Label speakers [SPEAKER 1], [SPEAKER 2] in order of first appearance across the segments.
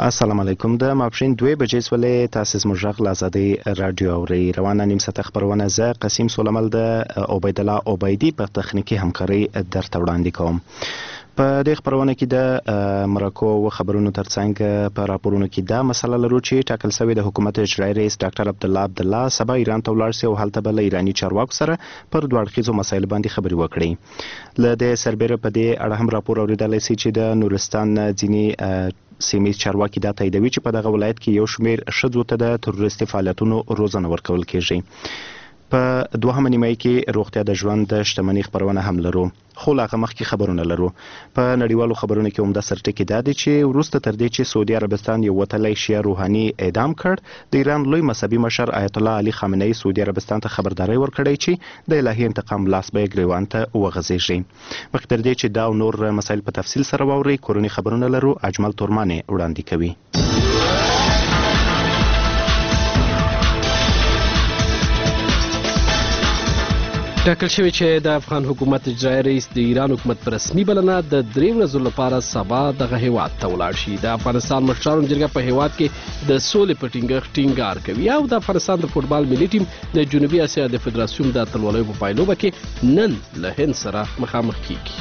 [SPEAKER 1] السلام علیکم. د ماپښین 2 بجې سولې تاسو زموږ غږ له ازادۍ رادیو اوري. روانه نیم ساعته خبرونه زه قسیم سولمل د عبید الله عبیدی په تخنیکی همکاري درته وړاندې کوم. په دې خبرونه کې د مرکو او خبرونو ترڅنګ په راپورونو کې دا مسله لرو چې ټاکل شوی د حکومت اجرایي رئیس ډاکټر عبدالله سبا ایران ته ولاړ شي او هلته به له ایراني چارواکو سره پر دوه اړخیزو مسایلو باندې خبرې وکړي. له دې سربېره په دې اړه هم راپور اورېدلی شي چې د نورستان ځینې سیمې چارواکي دا تاییدوي چې په دغه ولایت کې یو شمېر ښځو ته د تروریستي فعالیتونو روزنه ورکول کېږي. په دوهمه نیمایي کې روغتیا د ژوند د شتمنۍ خبرونه هم لرو، خو لا هغه مخکې خبرونه لرو. په نړیوالو خبرونو کې عمده سرټکی دا دی چې وروسته تر دې چې سعودي عربستان یو وتلی شیعه روحاني اعدام کړ، د ایران لوی مذهبي مشر آیت الله علي خامنه‌ای سعودي عربستان ته خبرداری ورکړی چې د الهي انتقام لاس به یې ګریوان ته وغځېږي. مخکې تر دې چې دا او نور مسایل په تفصیل سره واورئ، کورني خبرونه لرو. اجمل تورمانې وړاندې کوي.
[SPEAKER 2] ټاکل شوی چې د افغان حکومت اجرایي رئیس د ایران حکومت په رسمي بلنه د 3 ورځو لپاره سبا دغه هیواد ته ولاړ شي. د افغانستان مشرانو جرګه په هیواد کې د سولې په ټینګښت ټینګار کوي او د افغانستان د فوټبال ملي ټیم د جنوبي اسیا د فدراسیون د اتلولیو په پایلوبه کې نن له هند سره مخامخ کیږي.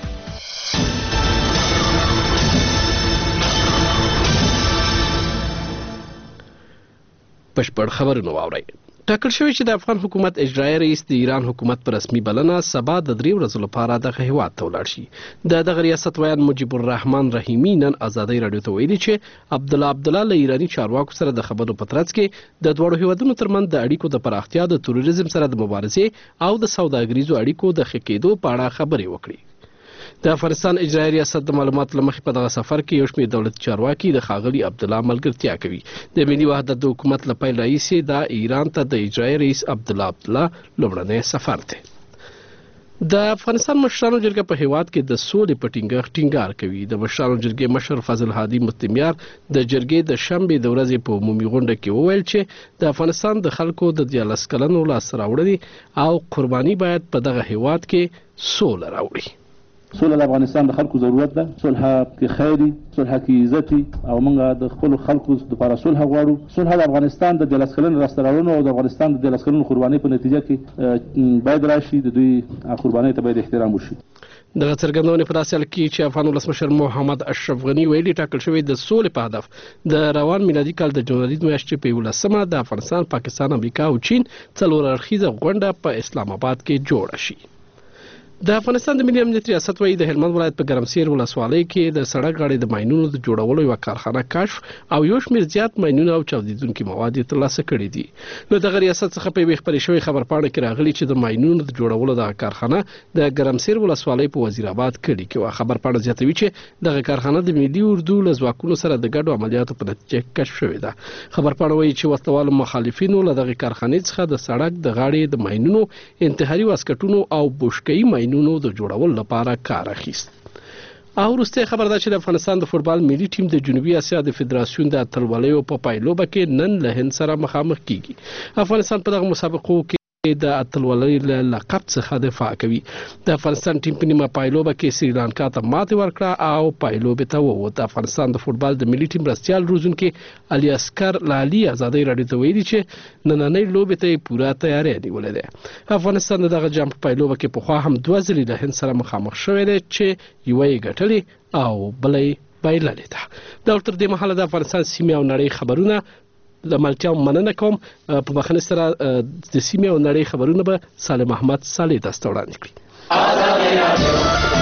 [SPEAKER 2] بشپړ خبرونه واورئ. ټاکل شوی چې د افغان حکومت اجرایي رئیس د ایران حکومت په رسمي بلنه سبا د 3 ورځو لپاره دغه هیواد ته ولاړ شي. د دغه ریاست ویان مجیب الرحمن رحیمی نن ازادۍ رادیو ته ویلي چې عبدالله له ایراني چارواکو سره د خبرو په ترڅ کې د دوړو هیوادونو ترمنځ د اړیکو د پراختیا، د تروریزم سره د مبارزې او د سوداګریزو اړیکو د ښه کېدو په اړه خبرې وکړي. د افغانستان اجرایي ریاست د معلوماتو له مخې په دغه سفر کې یو شمېر دولتي چارواکي د ښاغلي عبدالله ملګرتیا کوي. د ملي وحدت د حکومت له پیل راهیسې دا ایران ته د اجرایي رئیس عبدالله لومړنی سفر دی. د افغانستان مشرانو جرګه په هیواد کې د سولې په ټینګښت ټینګار کوي. د مشرانو جرګې مشر فضل هادي مستمیار د جرګې د شنبې د ورځې په عمومي غونډه کې وویل چې د افغانستان د خلکو د 14 کلنو لاسته راوړنې او قرباني باید په دغه هیواد کې سوله راوړي.
[SPEAKER 3] صلح د افغانستان د خلکو ضرورت ده. صلح کې خیری، صلح کې عزتي او موږ د خپل خلکو لپاره صلح غواړو. صلح د افغانستان د 14 کلن راستراونو او د افغانستان د 14 کلن قربانۍ په نتیجه کې باید راشي. د دوی قربانۍ ته باید احترام وشي.
[SPEAKER 2] دغه څرګندونې په داسې حال کې چې افغان ولسمشر محمد اشرف غني ویلي ټاکل شوی د سولې په هدف د روان میلادي کال د جنوري میاشتې په 11مه د افغانستان، پاکستان، امریکا او چین څلور اړخیزه غونډه په اسلام آباد کې جوړه شي. د افغانستان د ملي امنیت ریاست وايي د هلمند ولایت په ګرمسیر ولسوالۍ کې د سړک غاړې د ماینونو د جوړولو یو کارخانه کشف او یو شمېر زیات ماینونه او چاودیدونکي مواد یې ترلاسه کړي دي. نو دغه ریاست څخه په یوې خپرې شوې خبرپاڼه کې راغلي چې د ماینونو د جوړولو دغه کارخانه د ګرمسیر ولسوالۍ په وزیر آباد کلي کې وه. خبرپاڼه زیاتوي چې دغه کارخانه د ملي اردو له ځواکونو سره د ګډو عملیاتو په نتیجه کې کشف شوې ده. خبرپاڼه وايي چې وسلوالو مخالفینو له دغه کارخانې څخه د سړک د غاړې د ماینونو، انتحاري واسکټونو او بوشکه‌ای ماینونو د جوړولو لپاره کار اخیست. او وروسته خبر ده چې د افغانستان د فوټبال ملي ټیم د جنوبي اسیا د فدراسیون د اتلولیو په پایلوبه کې نن له هند سره مخامخ کیږي. افغانستان په دغه مسابقو کې د اتلولۍ له لقب څخه دفاع کوي. د افغانستان ټیم په نیمه پایلوبه کې سریلانکا ته ماتې ورکړه او پایلوبې ته ووت. د افغانستان د فوټبال د ملي ټیم مرستیال روزونکي علي اسکر لالي ازادۍ رادیو ته ویلي چې نننۍ لوبې ته پوره تیاری نیولې ده. افغانستان دغه جام په پایلوبه کې پخوا هم 2 ځلې له هند سره مخامخ شوی دی چې یوه یې ګټلې او بله یې بایللې ده. دا تر دې مهاله د افغانستان سیمې او نړۍ خبرونه د ملتیا مننه کوم. په بخښنې سره د سیمې او نړۍ خبرونه به سالم احمد صالح تاسو ته وړاندې کړي.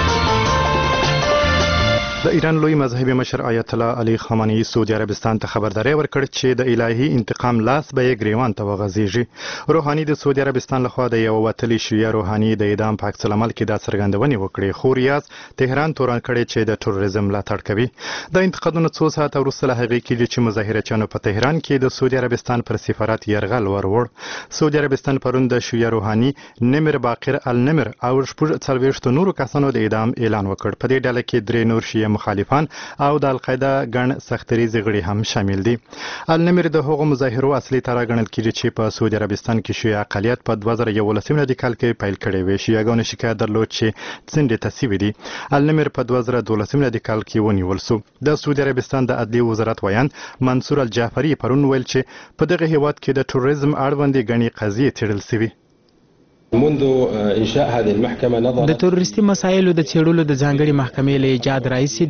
[SPEAKER 4] د ایران لوی مذهبي مشر آیت الله علي خامنه‌ای سعودي عربستان ته خبرداری ورکړ چې د الهي انتقام لاس به یې ګریوان ته وغځېږي. روحاني د سعودي عربستان لخوا د یو وتلي شیعه روحاني د اعدام په عکس العمل کې دا څرګندونې وکړې، خو ریاض تهران تورن کړی چې د تروریزم ملاتړ کوي. د انتقادونو څو ساعته وروسته له هغې کېږي چې مظاهرچیانو په تهران کې د سعودي عربستان پر سفارت یرغل وروړ. سعودي عربستان پرون د شیعه روحاني نمر باقر النمر او 40 نورو کسانو د اعدام اعلان وکړ. په دې ډله کې 3 نور شیعه مخالفان او د القاعده ګڼ سختریزي غړي هم شامل دي. النمر د هغو مظاهرو اصلي تر غنل کیږي چې په سعودي عربستان کې شیعه اقلیت په 2011 میلادي کال کې پیل کړی وي. شیعاګانو شکایت درلود چې څنډې ته سوي دي. النمر په 2012 میلادي کال کې ونیول شو. د سعودي عربستان د عدلي وزارت ویان منصور الجعفري پرون ویل چې په دغه هیواد کې د ټوریزم اړوندې غني قضیې څېړل شوي.
[SPEAKER 5] منذ انشاء هذه المحكمه نظرت
[SPEAKER 6] د تروریستي مسایلو د څېړلو د ځانګړي محکمې له ایجاد راهیسې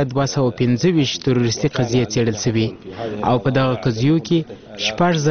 [SPEAKER 6] 2215 تروریستي قضیې څېړل شوي او په دغه قضیو کې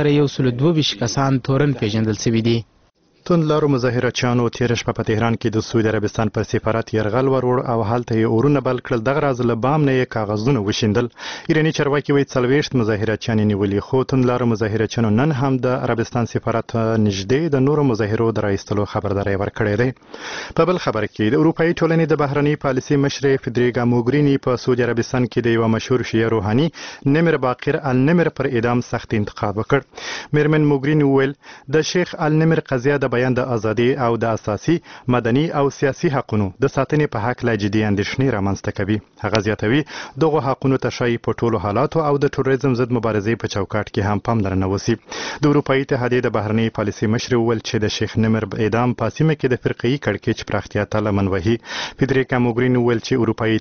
[SPEAKER 6] 6122 کسان تورن پیژندل شوي دي.
[SPEAKER 4] توندلارو مظاهرچیانو تیر شپه په تهران کې د سعودي عربستان په سفارت یرغل ورور او هلته یې اورونه بل کړل. دغه راز له بام نه یې کاغذونه وشیندل. ایراني چارواکي وایي 40 مظاهرچیان نیولي، خو توندلارو مظاهرچیانو نن هم د عربستان سفارت نږدې د نورو مظاهرو د راایستلو خبرداری ورکړې ده. په بل خبر کې د اروپایي ټولنې د بهرنۍ پالیسي مشر فدریګا موګرینی په سعودي عربستان کې د یو مشهور شیعه روحاني نمر باقر النمر پر اعدام سخت انتقاد وکړ. میرمن موګرینی وویل د شیخ النمر قضیه د بیان د ازادي او د اساسي مدني او سیاسي حقوقو د ساتنې په حق لا جدي اندېښنې رامنځته کوي. هغه زیاتوي دغه حقوقو ته شای په ټولو حالاتو او د ټوریزم ضد مبارزې په چوکاټ کې هم پاملرنه وسی. د اروپایي اتحادیې د بهرنۍ پالیسي مشر وویل چې د شیخ نمر اعدام په سیمه کې د فرقي کړکېچ پراختیا ته لمن وهي. فدریکا موګرینی وویل چې اروپایي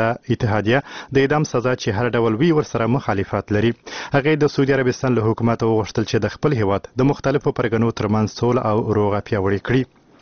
[SPEAKER 4] اتحادیه د اعدام سزا چې هر ډول وی ورسره مخالفت لري. هغه د سعودي عربستان له حکومت وغوښتل چې د خپل هیواد د مختلفو پرګنو ترمنځ سوله او روغه پیاوړې کړي.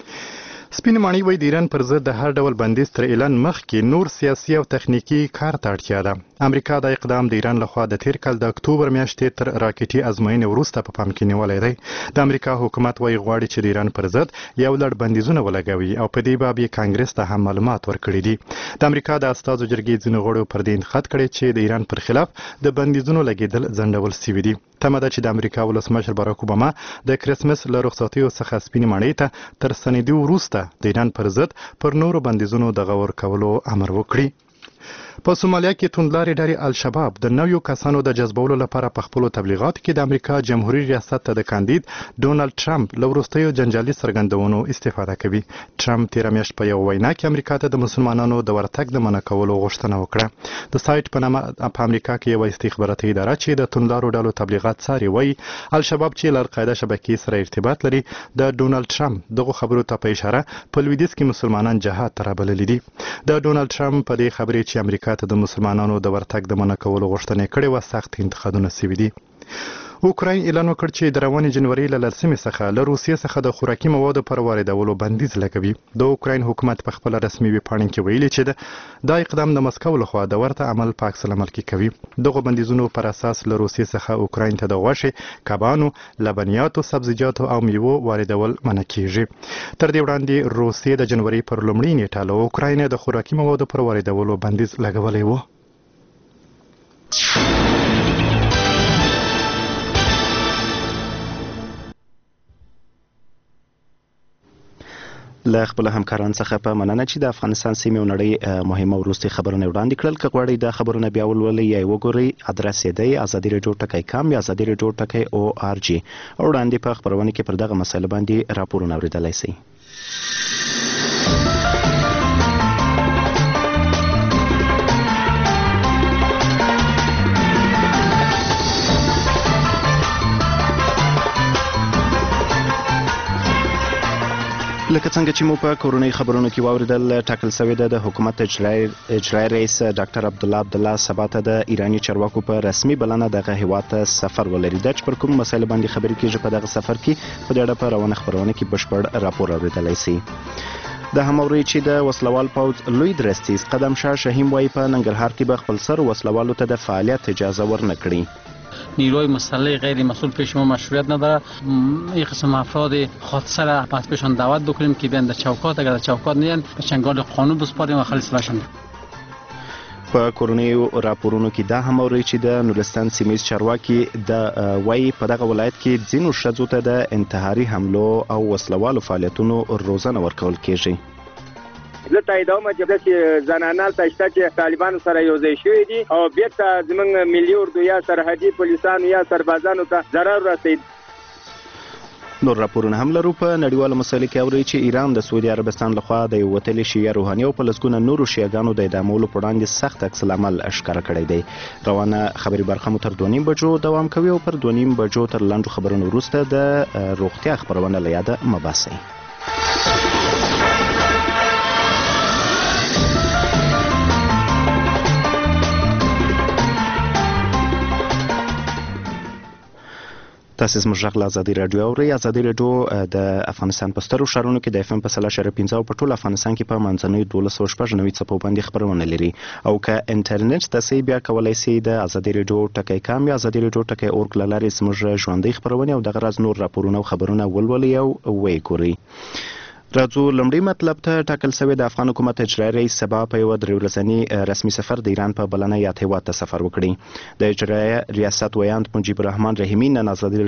[SPEAKER 4] سپین ماڼۍ وایي د ایران پر ضد د هر ډول بندیز تر اعلان مخکې نور سیاسي او تخنیکی کار ته اړتیا ده. امریکا د اقدام د ایران لخوا د تیر کال د اکتوبر میاشتې تر راکټي ازموینې وروسته په پام کې نیولی دی. د امریکا حکومت وایي غواړي چې د ایران پر ضد یو لړ بندیزونه ولګوي او په دې باب یې کانګرس ته هم معلومات ورکړي دي. د امریکا د استازو جرګې ځینو غړو پر دې انتقاد کړی چې د ایران پر خلاف د بندیزونو لګیدل ځنډول شوي دي. تمه ده چې د امریکا ولسمشر باراک اوباما د کرسمس له رخصتیو څخه سپین ماڼۍ ته تر ستنېدو وروسته د ایران پر ضد پر نورو بندیزونو د غور کولو امر وکړي. په سومالیا کې توندلارې ډلې الشباب د نویو کسانو د جذبولو لپاره په خپلو تبلیغاتو کې د امریکا جمهوریت ریاست ته د کاندید ډونالد ټرمپ له وروستیو جنجالي څرګندونو استفاده کوي. ټرمپ تېره میاشت په یو وینا کې امریکا ته د مسلمانانو د ورتګ د منع کولو غوښتنه وکړه. د سایټ په نامه په امریکا کې یوه استخباراتي اداره چې د توندلارو ډلو تبلیغات څاري وایي الشباب چې له القاعده شبکې سره ارتباط لري د ډونالد ټرمپ دغو خبرو ته په اشاره په لویدیځ کې مسلمانان جهاد ته رابللي دي. د ډونالد ټرمپ په دې خبرې چې امریکا ته د مسلمانانو د ورتګ د منع کولو غوښتنه کړې وه سخت انتقادونه شوي دي. اوکراین اعلان وکړ چې د روانې جنوري له 10 څخه له روسیې څخه د خوراکي موادو پر واردولو بندیز لګوي. د اوکراین حکومت په خپل رسمي ویبپاڼه کې ویلي چې دا اقدام د مسکو لخوا د ورته عمل په عکس العمل کې کوي. دغه بندیزونو پر اساس له روسیې څخه اوکراین ته د غوښې، کبانو، لبنیاتو، سبزیجاتو او میوو واردول منع کیږي. تر دې وړاندې روسیې د جنوري پر لومړۍ نیټه له اوکراین د خوراکي موادو پر واردولو بندیز لګولی و.
[SPEAKER 1] له خپل همکاران څخه په مننه چې د افغانستان سیمې او نړۍ مهمه وروستي خبرونه وړاندې کړل. که غواړئ د خبرونه بیا ولولئ یا وګورئ ادرس یې دی azadi.com یا azadi.org. وړاندې په خبرونه کې پر دغه مسایلو باندې راپورونه اوریدلای شئ. لکه څنګه چې مو په کورونی خبرونو کې واوریدل ټاکل شوی د حکومت اجرایي رئیس ډاکټر عبدالله سبا ته د ایرانی چارواکو په رسمي بلنه دغه هیواد ته سفر ولري. د چې پر کوم مسایل باندې خبرې کیږي په دغه سفر کې په دې اړه په روانه خبرونه کې بشپړ راپور اوریدلای شئ. د هموري چې د وسلوال پوځ لوی درستیز قدم شاه شهیم وایي په ننګرهار کې به خپل سر وسلوالو ته د فعالیت اجازه ورنکړي.
[SPEAKER 7] نیروی مسلح غیر مسئول پیش ما مشروعیت نداره. این قسم افراد خاطسه را پس بهشان دعوت بکنیم که بیان در چوکات، اگر در چوکات نیان به چنگال قانون بسپاریم و خلاص بشن.
[SPEAKER 1] په کورونیو راپورونو کې دا هم اوري چې د نورستان سیمې چارواکي د وای په دغه ولایت کې ځینو ښځو ته د انتحاري حملو او وسلوالو فعالیتونو روزنه ورکول کیږي.
[SPEAKER 8] زه تاییدوم چې زنانه تشته چې طالبانو سره یوځای شوي دي او بیرته زموږ ملي اردو یا سرحدي پولیسانو یا سربازانو ته ضرر رسید.
[SPEAKER 1] نور راپورونه هم لرو. په نړیواله مسایلو کې اوري چې ایران د سعودي عربستان لخوا د یو وتلي شیعه روحاني او په لسګونه نورو شیعهګانو د اعدامولو په وړاندې سخت عکس العمل ښکاره کړی دی. روانه خبري برخه مو تر 2:30 بجو دوام کوي او پر 2:30 بجو تر لنډو خبرونو وروسته د روغتیا خبرونه له یاده مه باسئ. تاسو زموږ غږ له ازادي راډیو اورئ. ازادي راډیو د افغانستان په سترو ښارونو کې د FM په 3.15 او په ټول افغانستان کې په منځنیو 1290 څپو باندې خبرونه لري. او که انټرنیټ تاسو بیا کولای شئ د ازادي راډیو ټکی کام یا ازادي راډیو ټکی اورګ له لارې زموږ ژوندۍ خبرونه او دغه راز نور راپورونه او خبرونه ولولئ او وګورئ. راځو لومړی مطلب ته. ټاکل شوی د افغان حکومت اجرایي رئیس سبا په یو درې ورځني رسمي سفر د ایران په بلنه یاد هیواد ته سفر وکړي. د اجرایي ریاست ویاند مجیب الرحمن رحیمي نن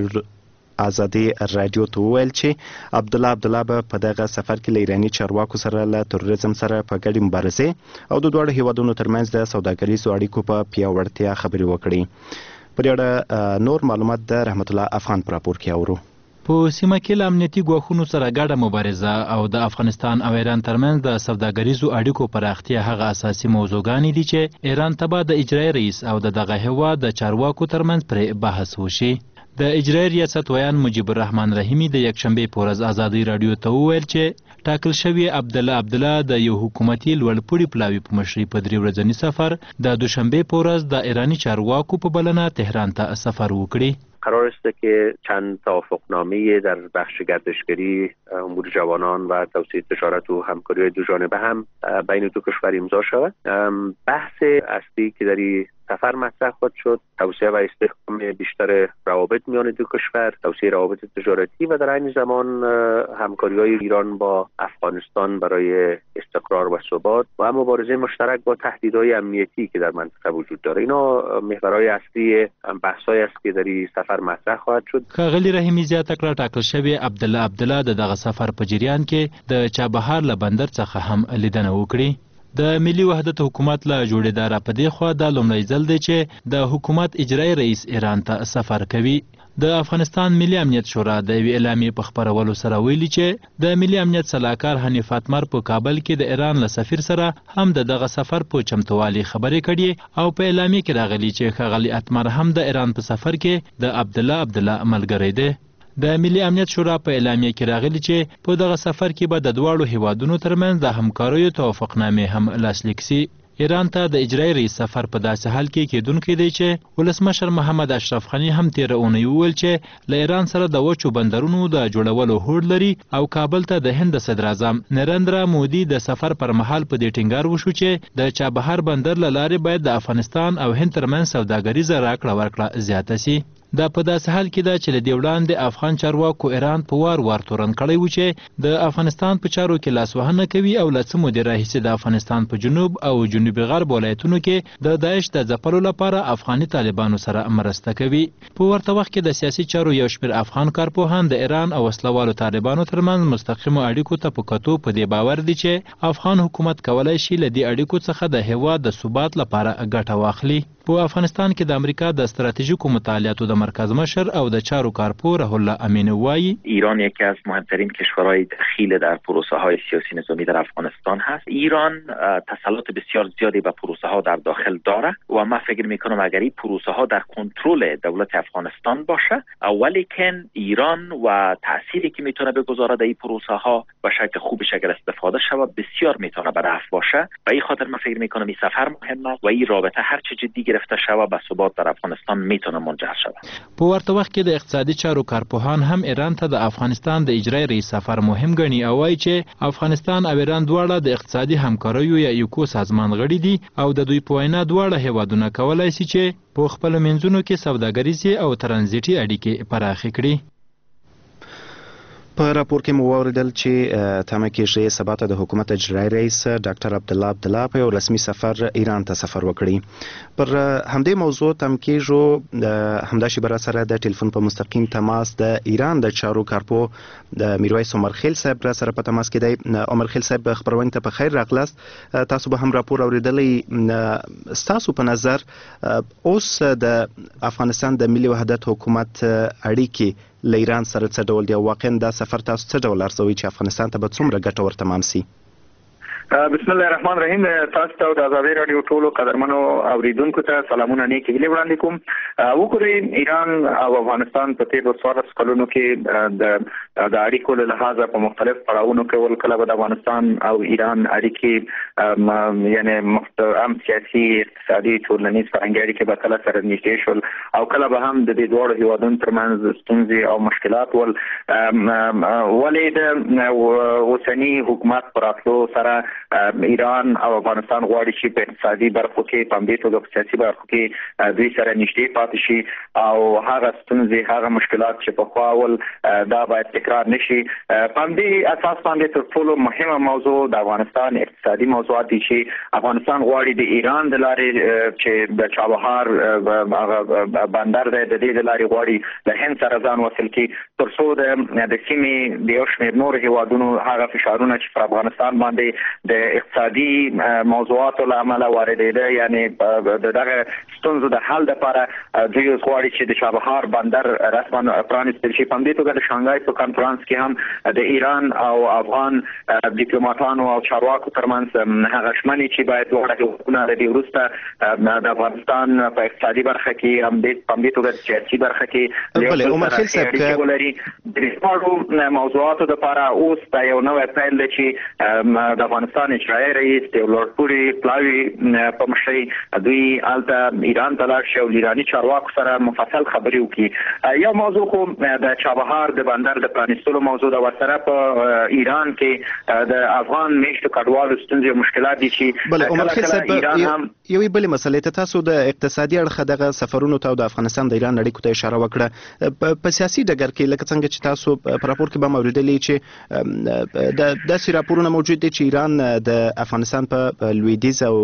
[SPEAKER 1] ازادي راډیو ته وویل چې عبدالله به په دغه سفر کې له ایراني چارواکو سره له تروریزم سره په ګډه مبارزه او د دوه هیوادونو ترمنځ د سوداګریزو اړیکو په پیاوړتیا خبرې وکړي. پر اړه نور معلومات د رحمت الله افغان پر راپور کې اورو.
[SPEAKER 9] په سیمه کې له امنیتي ګواښونو سره ګډه مبارزه او د افغانستان او ایران ترمنځ د سوداګریزو اړیکو پراختیا هغه اساسي موضوعګانې دي چې ایران ته به د اجرایي رئیس او دغه هیواد د چارواکو ترمنځ پرې بحث وشي. د اجرایي ریاست ویاند مجیب الرحمن رحیمي د یکشنبې په ورځ ازادي راډیو ته وویل چې ټاکل شوی عبدالله د یو حکومتي لوړپوړي پلاوي په مشرۍ په 3 ورځني سفر د دوشنبه په ورځ د ایرانی چارواکو په بلنه تهران ته سفر وکړي.
[SPEAKER 10] قرار است که چند توافقنامه در بخش گردشگری، امور جوانان و توسعه تجارت و همکاری دو جانبه هم بین دو کشور امضا شود. بحث اصلی که در این سفر مطرح خواهد شد توسعه و استحکام بیشتر روابط میان دو کشور، توسعه روابط تجارتی و در عین زمان همکاری‌های ایران با افغانستان برای استقرار و ثبات و مبارزه مشترک با تهدیدهای امنیتی که در منطقه وجود داره. اینا محورهای اصلی بحث‌های است که در این سفر مطرح خواهد شد.
[SPEAKER 9] ښاغلي رحیمي زیاته کړه ټاکل شوی عبدالله دغه سفر په جریان کې د چابهار له بندر څخه هم لیدنه وکړي. د ملي وحدت حکومت له جوړېداره په دې خوا دا لومړی ځل دی چې د حکومت اجرایي رئیس ایران ته سفر کوي. د افغانستان ملي امنیت شورا د یوې اعلامیې په خپرولو سره ویلي چې د ملي امنیت سلاکار حنیف اتمر په کابل کې د ایران له سفیر سره هم دغه سفر په چمتووالي خبرې کړي او په اعلامیې کې راغلي چې ښاغلي اتمر هم د ایران په سفر کې د عبدالله ملګری دی. د ملي امنیت شورا په اعلامیه کې راغلي چې په دغه سفر کې به د دواړو هیوادونو ترمنځ د همکاریو توافقنامې هم لاسلیک سي. ایران ته د اجرایي رئیس سفر په داسې حال کې کېدونکی دی چې ولسمشر محمد اشرف غني هم تېره اونۍ وویل چې له ایران سره د وچو بندرونو د جوړولو هوډ لري او کابل ته د هند صدر اعظم نریندرا مودي د سفر پر مهال په دې ټینګار وشو چې د چابهار بندر له لارې باید د افغانستان او هند ترمنځ سوداګریزه راکړه ورکړه زیاته سي. دا په داسې حال کې ده چې له دې وړاندې افغان چارواکو ایران په وار تورن کړی و چې د افغانستان په چارو کې لاسوهنه کوي او له څه مودې راهیسې د افغانستان په جنوب او جنوبي غرب ولایتونو کې د داعش د ځپلو لپاره افغاني طالبانو سره مرسته کوي. په ورته وخت کې د سیاسي چارو یو شمېر افغان کارپوهان د ایران او وسلوالو طالبانو ترمنځ مستقیمو اړیکو ته په کتو په دې باور دي چې افغان حکومت کولای شي له دې اړیکو څخه د هیواد د ثبات لپاره ګټه واخلي. په افغانستان کې د امریکا د استراتژیکو مطالعاتو د مرکز مشر او د چارو کارپو رحول الله امین وایي
[SPEAKER 11] ایران یکی از مهمترین کشورهای دخیل در پروسه های سیاسی نظامی در افغانستان هست. ایران تسلط بسیار زیادی به پروسه ها در داخل داره و من فکر میکنم اگر این پروسه ها در کنترل دولت افغانستان باشه ولیکن ایران و تأثیری که میتونه بگذاره در این پروسه ها به شکل خوبش اگر استفاده شود بسیار میتونه به نفع باشه. به این خاطر من فکر میکنم این سفر مهم است و این رابطه هر چه جدی گرفته شود به ثبات در افغانستان میتونه منجر شود.
[SPEAKER 9] په ورته وخت کې د اقتصادي چارو کارپوهان هم ایران ته د افغانستان د اجرایي رئیس سفر مهم ګڼي او وایي چې افغانستان او ایران دواړه د اقتصادي همکاریو یا یوکو سازمان غړي دي او د دوی په وینا دواړه هیوادونه کولای شي چې په خپلو منځونو کې سوداګریزي او ترانزیټي اړیکې پراخې کړي.
[SPEAKER 1] په راپور کې مو واوریدل چې تمه کېږي سبا ته د حکومت اجرایي رئیس ډاکټر عبدالله په یو رسمي سفر ایران ته سفر وکړي. پر همدې موضوع تم کېږو همداشي بر سره د ټلیفون په مستقیم تماس د ایران د چارو کارپو د میرویس عمرخیل صاحب را سره په تماس کې دی. عمرخیل صاحب خبرونه ته په خیر راغلاست. تاسو به هم راپور اوریدلی. ستاسو په نظر اوس د افغانستان د ملي وحدت حکومت اړیکې له ایران سره څه ډول دی او واقعا دا سفر تاسو څه ډول ارزوي چې افغانستان ته به څومره ګټور تمام سي؟
[SPEAKER 12] بسم الله الرحمن الرحیم. تاسو ته د آزادۍ رادیو ټولو قدرمنو اوریدونکو ته سلامونه نیک هیلې وړاندې کوم. وګورئ ایران او افغانستان په تیرو 14 کلونو کې د اړیکو له لحاظه په مختلف پړاوونو کې ول کله د افغانستان او ایران اړیکې یعنی هم سیاسي اقتصادي ټولنیز فرهنګي اړیکې به کله سره نږدې شول او کله به هم د دې دواړو هیوادونو ترمنځ ستونزې او مشکلات ول. ولې د اوسني حکومت پر راتلو سره ایران او افغانستان غواړي چې په اقتصادي برخو کې په همدې توګه په سیاسي برخو کې دوی سره نږدې پاتې شي او هغه ستونزې هغه مشکلات چې پخوا ول دا باید تکرار نشي. په همدې اساس باندې تر ټولو مهمه موضوع د افغانستان اقتصادي موضوعات دي چې افغانستان غواړي د ایران د لارې چې د چابهار هغه بندر دی د دې د لارې غواړي له هند سره ځان وصل کړي تر څو د سیمې د یو شمېر نور هیوادونو هغه فشارونه چې پر افغانستان باندې د اقتصادي موضوعاتو له امله واردېده یعنی دغه ستونزو د حل لپاره دوی غواړي چې د چابهار بندر رسما پرانیستل شي. په همدې توګه د شانګهای په کنفرانس کې هم د ایران او افغان ډیپلوماټانو او چارواکو ترمنځ هغه ژمنې چې باید دواړه هیوادونه د دې وروسته د افغانستان په اقتصادي برخه کې هم په همدې توګه د سیاسي برخه کې
[SPEAKER 1] عمر خیل صاحب
[SPEAKER 12] ولري د دې موضوعاتو لپاره اوس دا یو نوی پیل دی چې د افغانستان اجرایي رئیس د لورد پوري پلاوی په مشرۍ دوی هلته ایران ته لاړ شي او ایراني چارواکو سره مفصل خبرې وکړي. یو موضوع خو د چابهار د بندر د پرانیستلو موضوع د ورسره په ایران کې د افغان میشتو کډوالو ستونزې او مشکلات دي چې
[SPEAKER 1] عمر خیل صاحب یوې بلې مسلې ته تاسو د اقتصادي اړخه دغه سفرونو ته او د افغانستان د ایران اړیکو ته اشاره وکړه. په سیاسي ډګر کې لکه څنګه چې تاسو په راپور کې به موریدلې چې د داسې راپورونه موجود دي چې ایران د افغانستان په لویدیځ او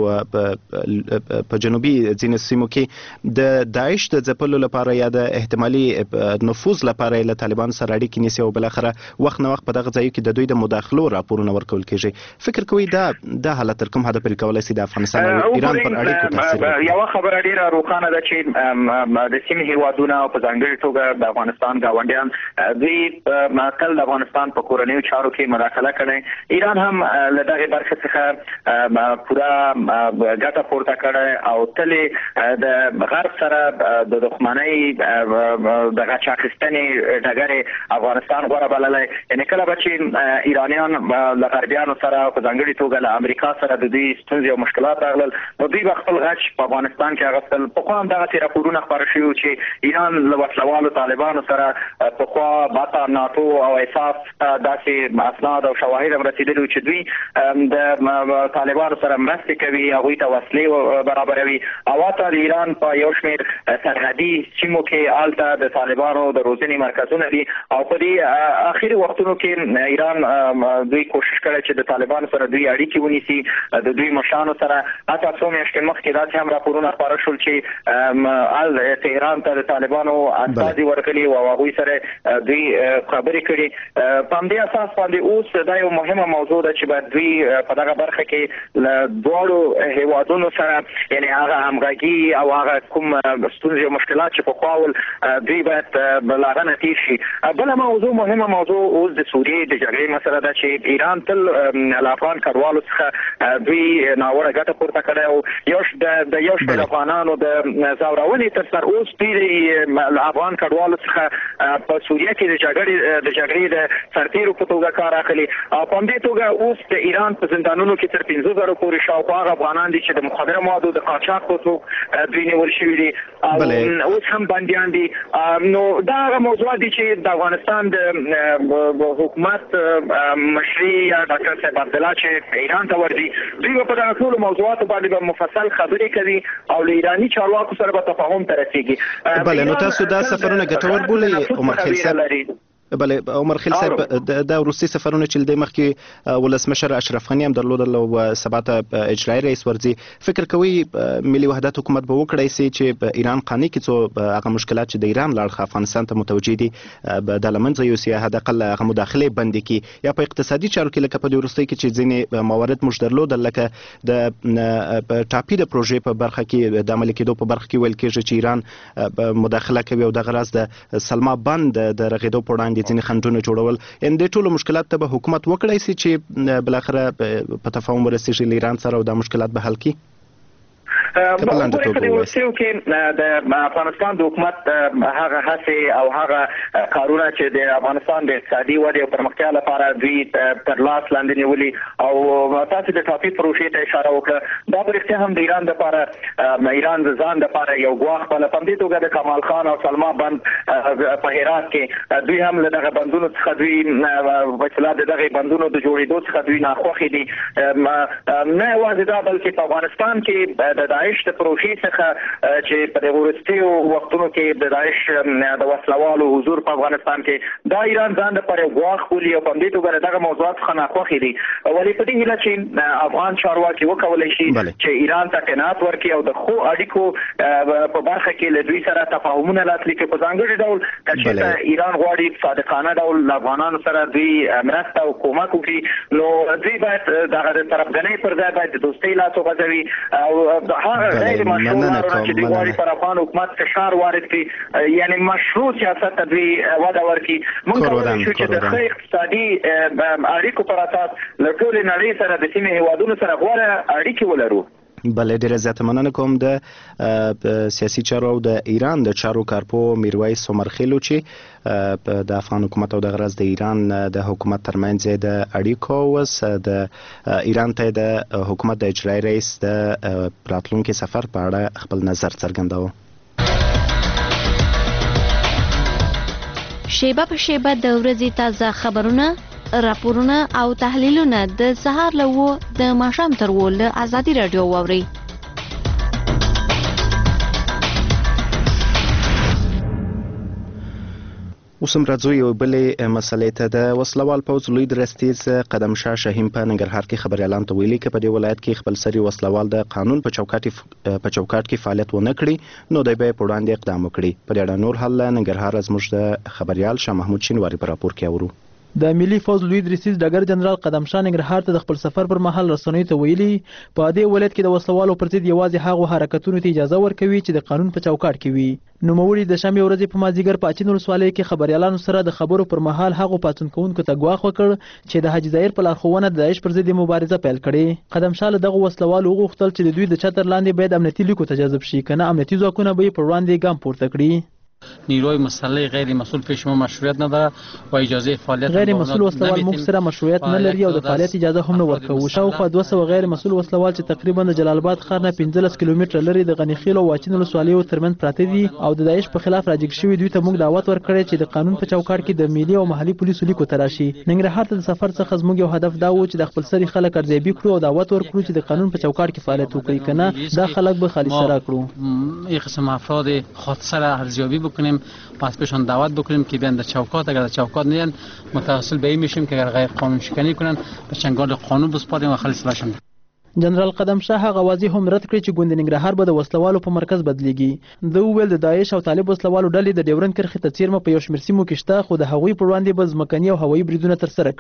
[SPEAKER 1] په جنوبي ځینو سیمو کې د داعش د ځپلو لپاره یا د احتمالي نفوذ لپاره له طالبان سره اړیکې نیسي او بالاخره وخت نه وخت په دغه ځایو کې د دوی د مداخلو راپورونه ورکول کېږي. فکر کوئ دا حالت تر کوم حده پورې کولی شي د افغانستان او ایران پر اړیکو تاثیر وکړي؟
[SPEAKER 12] یوه خبره ډېره روښانه ده چې د سیمې هیوادونه او په ځانګړې توګه د افغانستان ګاونډیان دوی تل د افغانستان په کورنیو چارو کې مداخله کړې. ایران هم له دغې برخې څخه پوره ګټه پورته کړې او تل د غرب سره د دښمنۍ د غچ اخیستنې ډګر افغانستان غوره بللی. یعنې کله به چې ایرانیان له غربیانو سره په ځانګړې توګه له امریکا سره د دوی ستونزې او مشکلات راغلل نو دوی به خپل غچ په افغانستان کې اخیستل. پخوا هم دغسې راپورونه خپاره شوي وو چې ایران له وسلوالو طالبانو سره پخوا باتا ناټو او اساف داسې اسناد او شواهد هم رسېدلي وو چې دوی د طالبانو سره مرستې کوي هغوی ته وسلې برابروي او حتی د ایران په یو شمېر سرحدي سیمو کې هلته د طالبانو د روزنې مرکزونه دي او په دې اخري وختونو کې ایران دوی کوشش کړی چې د طالبانو سره دوی اړیکې ونیسي د دوی مشرانو سره. حتی څو میاشتې مخکې داسې هم راپورونه خپاره شول چې تهران ته د طالبانو استازي ورغلي او هغوی سره دوی خبرې کړي. په همدې اساس باندې اوس دا یو مهمه موضوع ده چې باید دوی په دغه برخه کې له دواړو هیوادونو سره یعنې هغه همغږي او هغه کوم ستونزې او مشکلات چې پخوا ول دوی باید له هغه نه تېر شي. بله مهمه موضوع اوس د سوریې د جګړې مسله ده چې ایران تل له افغان کډوالو څخه دوی ناوړه ګټه پورته کړې او د یو شمېر افغانانو د ځورونې تر سر اوس دوی له افغان کډوالو څخه په سوریه کې د جګړې د سرتیرو په توګه کار اخلي او په همدې توګه اوس د ایران په زندانونو کې تر 15,000 پورې شاوخوا هغه افغانان دي چې د مخدره موادو د قاچاق په توګه دوی نیول شوي دي او اوس هم بندیان دي. نو دا هغه موضوعات دي چې د افغانستان د حکومت مشري یا ډاکټر صاحب عبدالله چې ایران ته ورځي دوی به په دغه ټولو موضوعاتو باندې به مفصل خبرې کوي او له ایراني چارواکو سره به تفاهم ته رسېږي.
[SPEAKER 1] بله نو تاسو دا سفرونه ګټور بولئ عمر خیل صاحب؟ بله عمر خیل صاحب د روسي سفرونه چې د مخکې ولسمشر اشرف غني هم درلودل او ثبات اجرایي رئیس ورځي فکر کوي ملي وحدت حکومت به وکړای شي چې ایران قانوني کې څو هغه مشکلات چې د ایران لاړ افغانستان ته متوجي دي د لمنځه یوسي حداقل هغه مداخله بند کی یا په اقتصادي چارو کې لکه په وروستي کې چې ځینې موارد موږ درلودل لکه د ټاپي د پروژې په برخه کې د عملي کېدو په برخه کې ویل کېږي چې ایران مداخله کوي او د غرض د سلما بند د رغېدو په وړاندې ځینې خنډونه جوړول ان د ټولو مشکلات ته به حکومت وکړای شي چې بل اخره په تفاهم ورسیږي له ایران سره او د مشکلات به حل کړي.
[SPEAKER 12] په دې ورسېو کې د افغانستان د حکومت هغه هڅې او هغه کارونه چې د افغانستان د اقتصادي ودې او پرمختیا لپاره دوی تر لاس لاندې نیولي او تاسو د ټاپي پروژې ته اشاره وکړه دا په رښتیا هم د ایران لپاره ایران ځان لپاره یو ګواښ په لپاره توګه د کمال خان او سلما بند په هرات کې دوی هم له دغه بندونو څخه دوی وسیله دغه بندونو د جوړېدو څخه دوی ناخوښ دي نه یوازې دا بلکې په افغانستان کې د داعش د پروژې څخه چې په وروستیو وختونو کې د داعش د وسلوالو حضور په افغانستان کې دا ایران ځان لپاره ګواښ بولي او په دې توګه دغه موضوعات څخه ناخوښ دي ولې په دې هیله چې افغان چارواکي وکولای شي چې ایران ته قناعت ورکړي او د خو اړیکو په برخه کې له دوی سره تفاهمونه لاسلیک په ځانګړي ډول چې ایران غواړي صادقانه ډول افغانانو سره دوی مرسته او کومک وکړي نو دوی باید دغه طرفګنۍ پر ځای باید د دوستۍ لاس وغځوي او هغه غیر مشروع چې دوی غواړي پر افغان حکومت فشار وارد کړي یعنی مشروع سیاست ته دوی وده ورکړي موږ کولی شو چې د ښه اقتصادي اړیکو پر اساس له ټولې نړۍ سره د سیمې هیوادونو سره غوره اړیکې ولرو.
[SPEAKER 1] بله ډیره زیاته مننه کوم د سیاسي چارو او د ایران د چارو کارپو میرویس سومرخیلو چې د افغان حکومت او د غرض د ایران د حکومت ترمنځ د اړیکو اوس د ایران ته د حکومت د اجرایي رئیس د راتلونکي سفر په اړه خپل نظر څرګنداوه.
[SPEAKER 13] شیبه په شیبه د ورځې تازه خبرونه راپورونه او تحلیلونه د سهار له د ماښام تر له ازادي رادیو واوري.
[SPEAKER 1] اوس هم راځو یو بلې مسلې ته. د وسلوال پوځ لوی درستیز قدم شاه شاهین په ننګرهار کې خبريالان ته ویلي چې په دې ولایت کې خپل سری وسلوال د قانون په چوکاټ کې فعالیت ونه کړي نو دوی به په وړاندې اقدام وکړي. په دې اړه نور حل ننګرهار زموږ د خبريال شاه محمود شینواری په راپور کې اورو.
[SPEAKER 14] د ملي فوج لوی درستیز ډګر جنرال قدم شاه ننګرهار ته د خپل سفر پر مهال رسنیو ته ویلي په دې ولایت کې د وسلوالو پر ضد یوازې هغو حرکتونو ته اجازه ورکوي چې د قانون په چوکاټ کې وي. نوموړي د شنبې ورځې په مازدیګر په اچین ولسوالۍ کې خبريالانو سره د خبرو پر مهال هغو پاڅون کوونکو ته ګواښ وکړ چې د حاجي ظاهر په لارښوونه د داعش پر ضد مبارزه پیل کړي. قدم شاه له دغه وسلوالو وغوښتل چې د دوی د چتر لاندې باید امنیتي لیکو ته جذب شي کنه امنیتي ځواکونه به پر وړاندې ګام پورته کړي.
[SPEAKER 7] نیروی مسلح غیر مسئول پیش ما مشروعیت نداره و اجازه فعالیت
[SPEAKER 14] غیر مسئول وسلوال موږ سره مشروعیت نه لري او د فعالیت اجازه هم نه ورکوي. شاوخوا 200 غیر مسئول وسلوال چې تقریبا د جلال آباد ښار نه 15 کیلومتره لري د غنیخیل او واچین ولسوالیو ترمنځ پراته دي او د داعش په خلاف راجګ شوی دوی ته موږ دعوت ورکړی چې د قانون په چوکاټ کې د ملي او محلي پولیسو لیکو تراشي. ننګرهار ته د سفر څخه زموږ یو هدف دا و چې د خپل سری خلک ارزیابي کړو او دعوت ورکړو چې د قانون په چوکاټ کې فعالیت وکړي کنه دا خلک به خالص سره کړو.
[SPEAKER 7] این قسم افراد خودسر ارزیابی بکنیم پس بهشون دعوت بکنیم که بیان در چوکات اگر در چوکات نیان متوسل به این میشیم که اگر غیر قانون شکنی کنن به چنگال قانون بسپاریم و خلاص لاشن.
[SPEAKER 14] جنرال قدم شاه هغه واضح هم رد کړی چې ګوند ننګرهار به د وسلوالو په مرکز بدلیږي. د ویل د داعش او طالب وسلوالو ډلې د ډیورند کرښې ته څیرمه په یو شمېر سیمو کې شته خو د هغوی پر وړاندې به ځمکني او هوایي بریدونه ترسره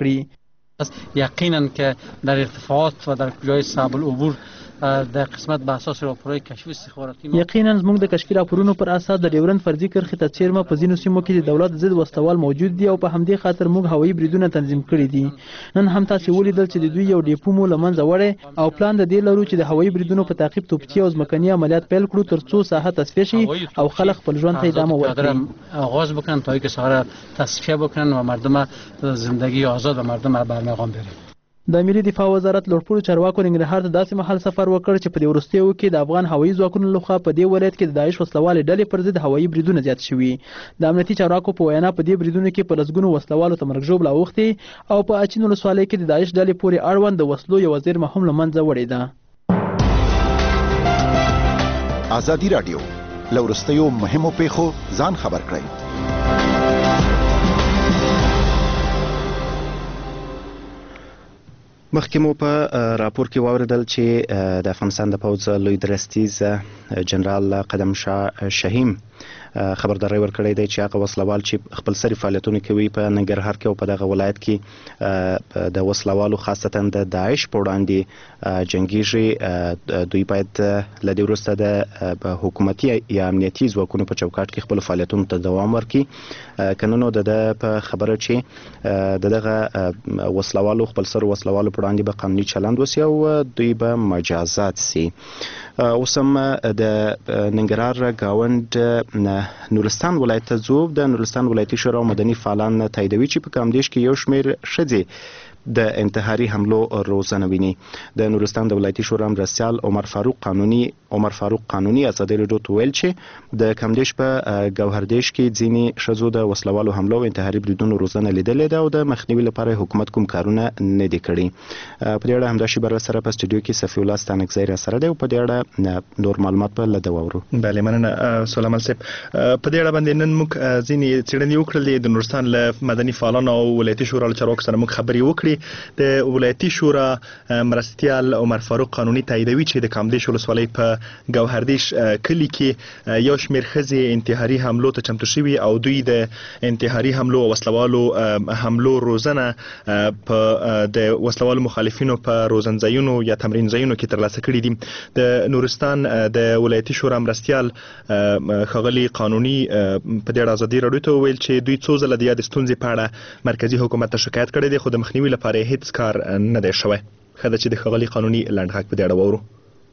[SPEAKER 14] کړي.
[SPEAKER 7] یقینا که در ارتفاعات و در جای صعب العبور در قسمت به اساس راپورهای کشفی استخباراتی
[SPEAKER 14] یقینا زموږ د کشفي راپورونو پر اساس د ډیورند فرضي کرښې ته څیرمه په ځینو سیمو کې د دولت ضد وسلوال موجود دي او په همدې خاطر موږ هوایي بریدونه تنظیم کړي دي. نن هم تاسو ولیدل چې د دوی یو ډیپو مو لمنځه وړی او پلان د دې لرو چې د هوایي بریدونو په تعقیب توپچي او ځمکني عملیات پیل کړو ترڅو ساحه تصفیه شي او خلک خپل ژوند ته ادامه ورکړي.
[SPEAKER 7] آغاز بکنن تا اینکه ساحه تصفیه بکنن و مردم زندگی آزاد و مردم بر مقام برن.
[SPEAKER 14] د ملي دفاع وزارت لوړپوړو چارواکو ننګرهار ته داسې مهال سفر وکړ چې په دې وروستیو کې د افغان هوایي ځواکونو لخوا په دې ولایت کې د داعش وسلوالې ډلې پر ضد هوایي بریدونه زیات شوي. د امنیتي چارواکو په وینا په دې بریدونو کې په لسګونو وسلوالو ته مرګ ژوبله اوښتې او په اچین ولسوالۍ کې د داعش ډلې پورې اړوند د وسلو یوه زیرمه هم له منځه وړې ده.
[SPEAKER 15] ازادي راډیو له وروستیو مهمو پیښو ځان خبر کړئ.
[SPEAKER 1] مخکې مو په راپور کې واوریدل چې د افغانستان د پوځ لوی درستیز جنرال قدم شاه شهیم خبرداری ورکړی دی چې هغه وسلوال چې خپل سری فعالیتونه کوي په ننګرهار کې او په دغه ولایت کې د وسلوالو خاصتا د داعش په وړاندې جنگیږي، دوی باید له دې وروسته د حکومتي یا امنیتي ځواکونو په چوکاټ کې خپل فعالیتونو ته دوام ورکړي. که نو د په خبره چې دغه وسلوالو خپل سر وسلوالو په وړاندې به قانوني چلند وسی او دوی به مجازات سي. اوس هم د ننګرهار گاوند نورستان ولایت ته ځو. د نورستان ولایتي شورا مدني فعالان تاییدوي چې په کامدیش کې یو شمېر ښځې د انتحاري حملو روزنه ویني. د نورستان د ولایتي شورا مرستیال عمر فاروق قانوني ازادي راډیو ته ویل چې د کامدیش په ګوهردیش کې ځینې ښځو د وسلوالو حملو او انتحاري بریدونو روزنه لیدلې ده او د مخنیوي لپاره حکومت کوم کارونه نه دي کړي. په دې اړه همدا شی بر سره په استودیو کې صفی الله ستانکزی را سره دی او په دې اړه نور معلومات په لده وورو.
[SPEAKER 16] بله مننه سلام صاحب. په دې اړه باندې نن موږ ځینې څېړنې وکړلې د نورستان له مدني فعالانو او ولایتي شورا له چارواکو سره موږ خبرې وکړې. د ولایتي شورا مرستیال عمر فاروق قانوني تاییدوي چې د کامدیش ولسوالۍ په ګوهردیش کلي کې یو شمېر ښځې انتحاري حملو ته چمتو شوي او دوی د انتحاري حملو او وسلوالو حملو روزنه په د وسلوالو مخالفینو په روزنځایونو یا تمرین ځایونو کې ترلاسه کړي دي. د نورستان د ولایتي شورا مرستیال ښاغلي قانوني په دې اړه ازادي راډیو ته وویل چې دوی څو ځله د یادې ستونزې په اړه مرکزي حکومت ته شکایت کړی دی خو د مخنیوي لپاره هیڅ کار نه دی شوی. ښه ده چې د ښاغلي قانوني لنډ غږ په دې اړه واورو.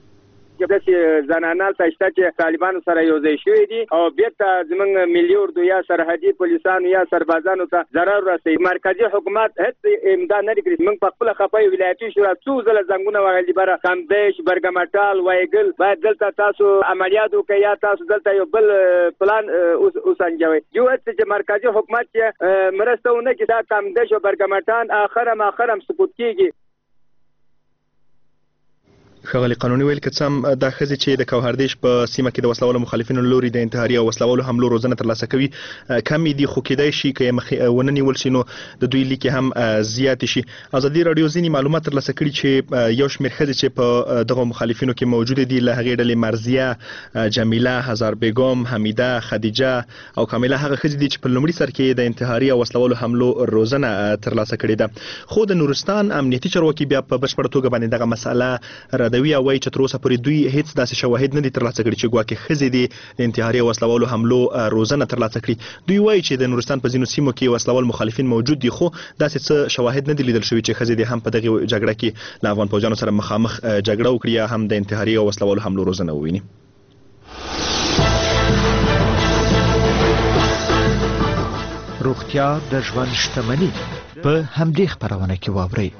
[SPEAKER 8] چې زنانال تشته چې طالبانو سره یوځای شوي دي او بیرته زمونږ ملي اردو یا سرحدي پولیسانو یا سربازانو ته ضرر رسوي. مرکزي حکومت هیڅ امداد نه کوي. موږ په خپل خپای ولایتي شورا څو ځله زنګونه وهلي بره کامدیش برګمټال وایګل باید دلته تاسو عملیات وکړئ یا تاسو دلته یو بل پلان وسنجوي. یو چې مرکزي حکومت چې مرسته ونه کړي دا کامدیش او برګمټان اخرم سقوط کیږي.
[SPEAKER 16] ښاغلي قانوني ویل که څه هم دا ښځې چې د کوهردیش په سیمه کې د وسلوالو مخالفینو لوري د انتحاري او وسلوالو حملو روزنه ترلاسه کوي کمې دي، خو کیدای شي که یې ونه نیول شي نو د دوی لیکې هم زیاتې شي. ازادي راډیو ځینې معلومات ترلاسه کړي چې یو شمېر ښځې چې په دغو مخالفینو کې موجوده دي له هغې ډلې مرضیه، جمیله، هزار بیګم، حمیده، خدیجه او کامله هغه ښځې دي چې په لومړي سر کې د انتحاري او وسلوالو حملو روزنه ترلاسه کړې ده. خو د نورستان امنیتي چارواکي بیا په بشپړه توګه باندې دغه مسأله ردوي او وایي چې تر اوسه پورې دوی هیڅ داسې شواهد نه دي ترلاسه کړي چې ګواکې ښځې دي د انتحاري او وسلوالو حملو روزنه ترلاسه کړي. دوی وایي چې د نورستان په ځینو سیمو کې وسلوال مخالفین موجود دي خو داسې څه شواهد نه دي لیدل شوي چې ښځې دې هم په دغه جګړه کې له افغان پوځیانو سره مخامخ جګړه وکړي یا هم د انتحاري او وسلوالو حملو روزنه وویني.
[SPEAKER 17] روغتیا د ژوند شتمني په همدې خپرونه کې واورئ.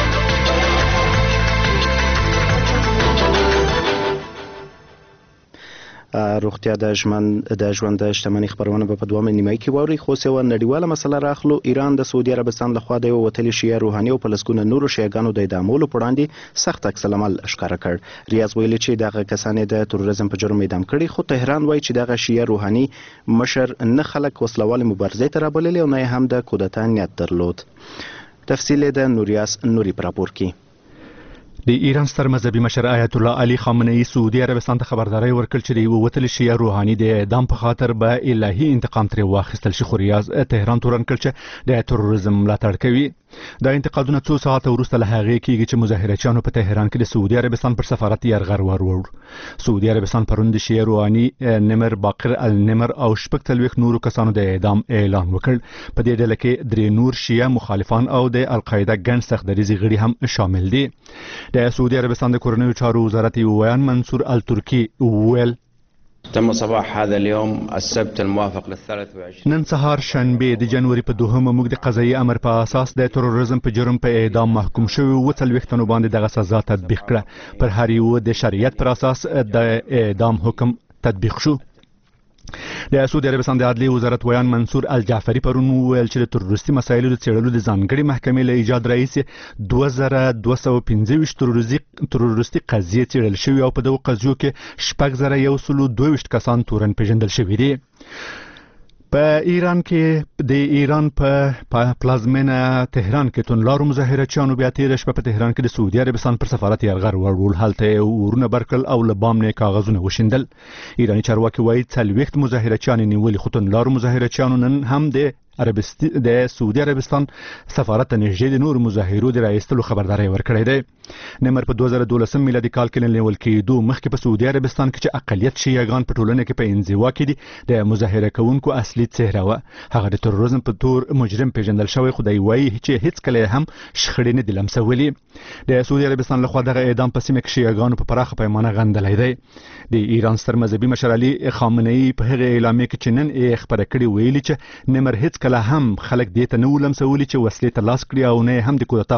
[SPEAKER 1] روغتیا د ژوند د شتمنۍ خبرونه په دوامه نیمه کې واوري. خو یو نړیواله مسله راخلو. ایران د سعودي عربستان لخوا د یو وتلي شیعه روحاني او پلسکونه نورو شیعاګانو د اعدامولو په وړاندې سخت عکس العمل ښکاره کړ. ریاض ویلي چې دغه کسان د تروریزم په جرم اعدام کړي، خو تهران وایي چې دغه شیعه روحاني مشر نه خلک وسلوال مبارزې ته رابللي او نه هم د کودتا نیت درلود. تفصیل د نوریاس نوري پر راپور کې.
[SPEAKER 18] د ایران ستر مذهبي مشر آیت الله علي خامنه‌ای سعودي عربستان ته خبرداری ورکړ چې د یو وتلي شیعه روحاني د اعدام په خاطر به الهي انتقام ترې واخیستل شي. خو ریاض تهران تورن کړ چې د تروریزم ملاتړ کوي. دا انتقادونه څو ساعته وروسته له هغې کېږي چې مظاهرچیانو په تهران کې د سعودي عربستان پر سفارت یرغل وروړ. سعودي عربستان پرون د شیعه روحاني نمر باقر النمر او 46 نورو کسانو د اعدام اعلان وکړ. په دې ډله کې 3 نور شیعه مخالفان او د القاعده ګڼ سختدریځي غړي هم شامل دي. د سعودي عربستان د کورنیو چارو وزارت ویان منصور الترکی ویل
[SPEAKER 19] تم صباح هذا اليوم السبت الموافق لل23
[SPEAKER 18] نن سهار شنبه د جنوري په 2 موږ د قضایي امر په اساس د تروریزم په جرم په اعدام محکوم شوی و 40 تنو باندې دغه سزا تطبیق کړه. پر هر یو د شریعت پر اساس د اعدام حکم تطبیق شو. د سعودي عربستان د عدلي وزارت ویان منصور الجعفري پرون ویل چې د تروریستي مسایلو د څېړلو د ځانګړي محکمې له ایجاد راهیسې 2225 تروریستي قضیې څېړل شوي او په دغو قضیو کې 6122 کسان تورن پیژندل شوي دي. په ایران کې د ایران په پلازمینه تهران کې توندلارو مظاهرچیانو بیا تېره شپه په تهران کې د سعودي عربستان پر سفارت یرغل وروړ. هلته ورونه برکل او له بام نه کاغذونه وشیندل. ایراني چارواکي وایي 40 مظاهرچیان نیولي، خو توندلارو مظاهرچیانو نن هم د سعودي عربستان سفارت ته نږدې د نورو مظاهرو د راایستلو خبرداری ورکړی دی. نمر په 2012 میلادي کال کې نیول کېدو مخکې په سعودي عربستان کې چې اقلیت شیعهګان په ټولنه کې په انزوا کې دي د مظاهره کوونکو اصلي څهره وه. هغه د تروریزم په تور مجرم پیژندل شوی، خو دی وایي چې هیڅ کله هم شخړې نه دي لمسولي. د سعودي عربستان لخوا دغه اعدام په سیمه کې شیعهګانو په پراخه پیمانه غندلی دی. د ایران ستر مذهبي مشر علي خامنه‌ای په هغه اعلامیه کې چې نن یې خبره کړې ویلي چې نمر هیڅ کله هم خلک دې ته نه ولمسولي چې وسلې ته لاس کړي او نه هم د کودتا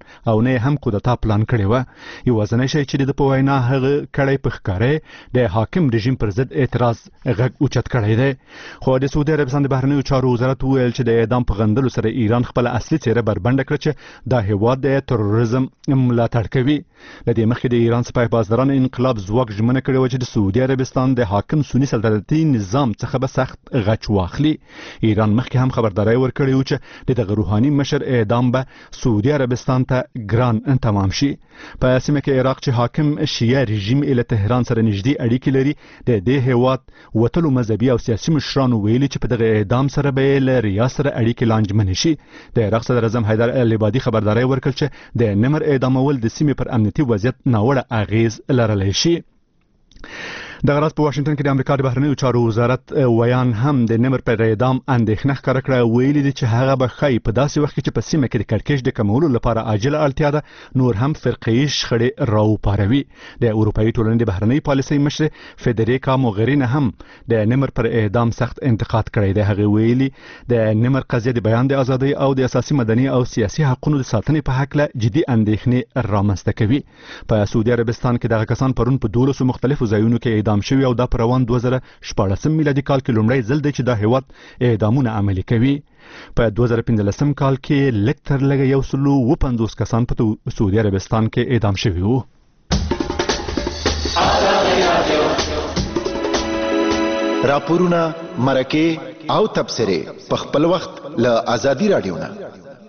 [SPEAKER 18] پلان کړی و. یوازینی شی چې د په وینا هغه کړی په ښکاره د حاکم رژیم پر ضد اعتراض غږ اوچت کړی دی. خو د سعودي عربستان د بهرنیو چارو وزارت وویل چې د اعدام په غندلو سره ایران خپل اصلي څیره بربنډه کړه چې دا هیواد د تروریزم ملاتړ کوي. له دې مخکې د ایران سپاه پاسداران انقلاب ځواک ژمنه کړې وه چې د سعودي عربستان د حاکم سني سلطنتي نظام څخه به سخت غچ واخلي. ایران مخکې هم خبرداری ورکړی و چې د دغه روحاني مشر اعدام به سعودي عربستان ته ګران تمام شي. په سیمه کې عراق چې حاکم شیعه رژیم له تهران سره نږدې اړیکې لري، د دې هیواد وتلو مذهبي او سیاسي مشرانو ویلي چې په دغه اعدام سره به له ریاض سره اړیکې لانجمنې شي. د عراق صدر اعظم حیدر العبادي خبرداری ورکړ چې د نمر اعدامول د سیمې پر امنیتي وضعیت ناوړه اغیز لرلی شي. دغه راز په واشنگټن کې د امریکا د بهرنیو چارو وزارت ویان هم د نمر پر اعدام اندېښنه ښکاره کړه. ویلي دي چې هغه به ښایي په داسې وخت کې چې په سیمه کې د کړکېچ د کمولو لپاره عاجله اړتیا ده نور هم فرقه‌یي شخړې راوپاروي. د اروپایي ټولنې د بهرنۍ پالیسۍ مشر فدریکا موغریني هم د نمر پر اعدام سخت انتقاد کړی دی. هغه ویلي د نمر قضیه د بیان د ازادۍ او د اساسي مدني او سیاسي حقوقو د ساتنې په هکله جدي اندېښنې رامنځته کوي. په سعودي عربستان کې دغه کسان پرون په 12 مختلفو ځایونو کې اعدام شوي او دا پر روان 2014 میلادي کال کې لومړی ځل دی چې دا هیواد اعدامونه عملي کوي. په 2015 کال کې لږ تر لږه 150 کسان په سعودي عربستان کې اعدام شوي وو.
[SPEAKER 15] راپورونه، مرکې او تبصرې په خپل وخت له آزادي رادیو نه.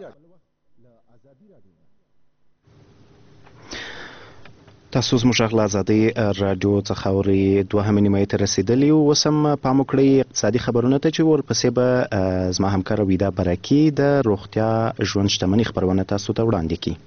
[SPEAKER 1] تاسو زموږ غږ له ازادۍ راډیو څخه اورئ. دوهمې نیمایي ته رسېدلي یو. اوس هم پام وکړئ اقتصادي خبرونه ته چې ورپسې به زما همکاره ویدا برکي د روغتیا ژوند شتمنۍ خپرونه تاسو ته وړاندې کړي.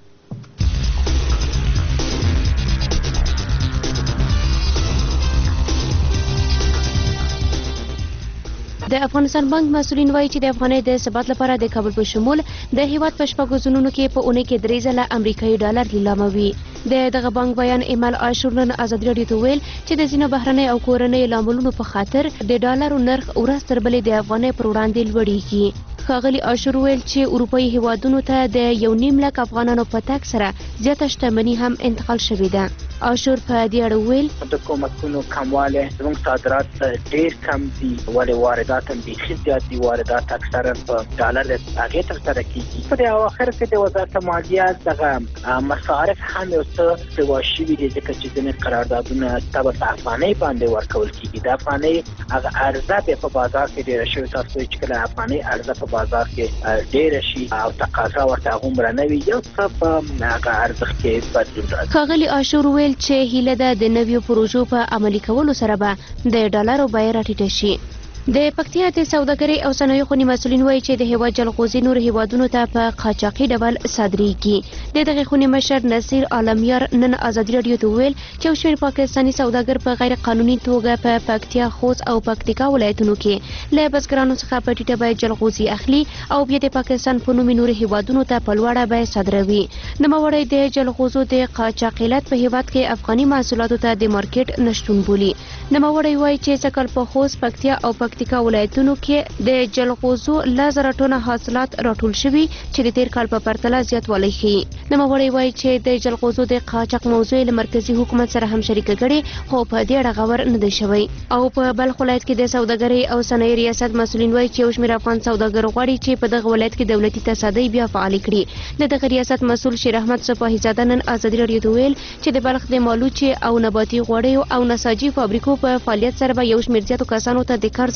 [SPEAKER 20] د افغانستان بانک مسولین وایي چې د افغانۍ د ثبات لپاره د کابل په شمول د هیواد په شپږو ځایونو کې په اونۍ کې 3 ځله امریکایي ډالر لیلاموي. دغه بانک بیان ایمل عاشور نن ازادي راډیو ته ویل چې د ځینو بهرنۍ او کورنۍ لاملونو په خاطر د ډالرو نرخ ورځ تر بلې د افغانۍ پر وړاندې لوړیږي. ښاغلي عاشور ویل چې اروپایي هیوادونو ته د 1.5 لک افغانانو په تګ سره زیاته شتمني هم انتقال شوې ده. عاشور په دې اړه ویل
[SPEAKER 21] د کومکونو کمواله زموږ صادرات ډېر کم دي، ولې واردات هم بیخي زیات دي. واردات اکثرا په ډالر هغې ترسره کېږي. په دې اواخر کې د وزارت مالیه دغه مصارف هم یو څه سوا شوي دي، ځکه چې ځینې قراردادونه ته به په افغانۍ باندې ورکول کېږي. د افغانۍ هغه عرضه بیا په بازار کې ډېره شوې. تاسو وایئ چې کله افغانۍ عرضه په بازار کې ډېره شي او تقاضا ورته هغومره نه وي، یو څه په هغه ارزښت کې بدلون راځي.
[SPEAKER 20] ښاغلي عاشور ویل چې هیله ده د نویو پروژو په عملي کولو سره به د ډالرو بیه راټیټه شي. د پکتیا د سوداګرۍ او صنایعو خونې مسولین وایي چې د هیواد جلغوزي نور هیوادونو ته په قاچاقي ډول صادریږي. د دغه خونې مشر نصیر عالمیار نن ازادي راډیو ته ویل چې یو شمېر پاکستاني سوداګر په غیر قانوني توګه په پکتیا، خوست او پکتیکا ولایتونو کې له بزګرانو څخه په ټیټه بیه جلغوزي اخلي او بیا د پاکستان په نوم نور هیوادونو ته په لوړه بیه صادروي. نوموړی د جلغوزو د قاچاق علت په هیواد کې افغاني محصولاتو ته د مارکیټ نشتون بولي. نوموړی وایي چې سږ په خوست، پکتیا او پکتیکا ولایتونو کې د جلغوزو 1000 ټنه حاصلات راټول شوي چې د تیر کال په پرتله زیاتوالی ښیي. نوموړی وایي چې د جلغوزو د قاچاق موضوع له مرکزي حکومت سره هم شریکه کړي، خو په دې اړه غور نه دی شوی. او په بلخ ولایت کې د سوداګرۍ او صنایع ریاست مسولین وایي چې یو شمېر افغان سوداګر غواړي چې په دغه ولایت کې دولتي تصدۍ بیا فعالې کړي. د دغه ریاست مسول شیر احمد صفاهي زاده نن ازادي راډیو ته ویل چې د بلخ د مالوچې او نباتي غوړیو او نساجي فابریکو په فعالیت سره به یو شمېر زیاتو کسانو ته د کار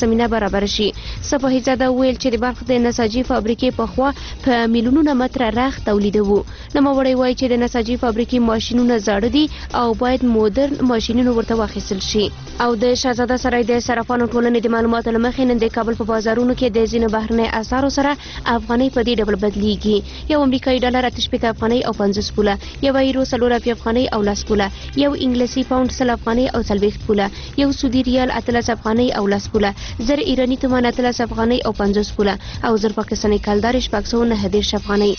[SPEAKER 20] زمینه برابر شي. صفاهي زاده ویل چې د بلخ د نساجي فابریکې په خوا په میلیونونو متره رخ تولیدوو. نوموړی وایي چې د نساجي فابریکې ماشینونه زاړه دي او باید مدرن ماشینونه ورته واخیستل شي. او د شهزاده سرای د صرافانو ټولنې د معلوماتو له مخې نن د کابل په بازارونو کې د ځینو بهرنۍ اسعارو سره افغانۍ په دې ډول بدلیږي. یو امریکایي ډالر 88 افغانۍ او 50 پوله، یو یورو 40 افغانۍ او 10 پوله، یو انګلیسي پاوند 100 افغانۍ او 40 پوله، یو سعودي ریال 18 افغانۍ او 10 پوله، زر ایرانی تومان 18 افغانۍ او 50 پوله او زر پاکستاني کلدار 619 افغانۍ.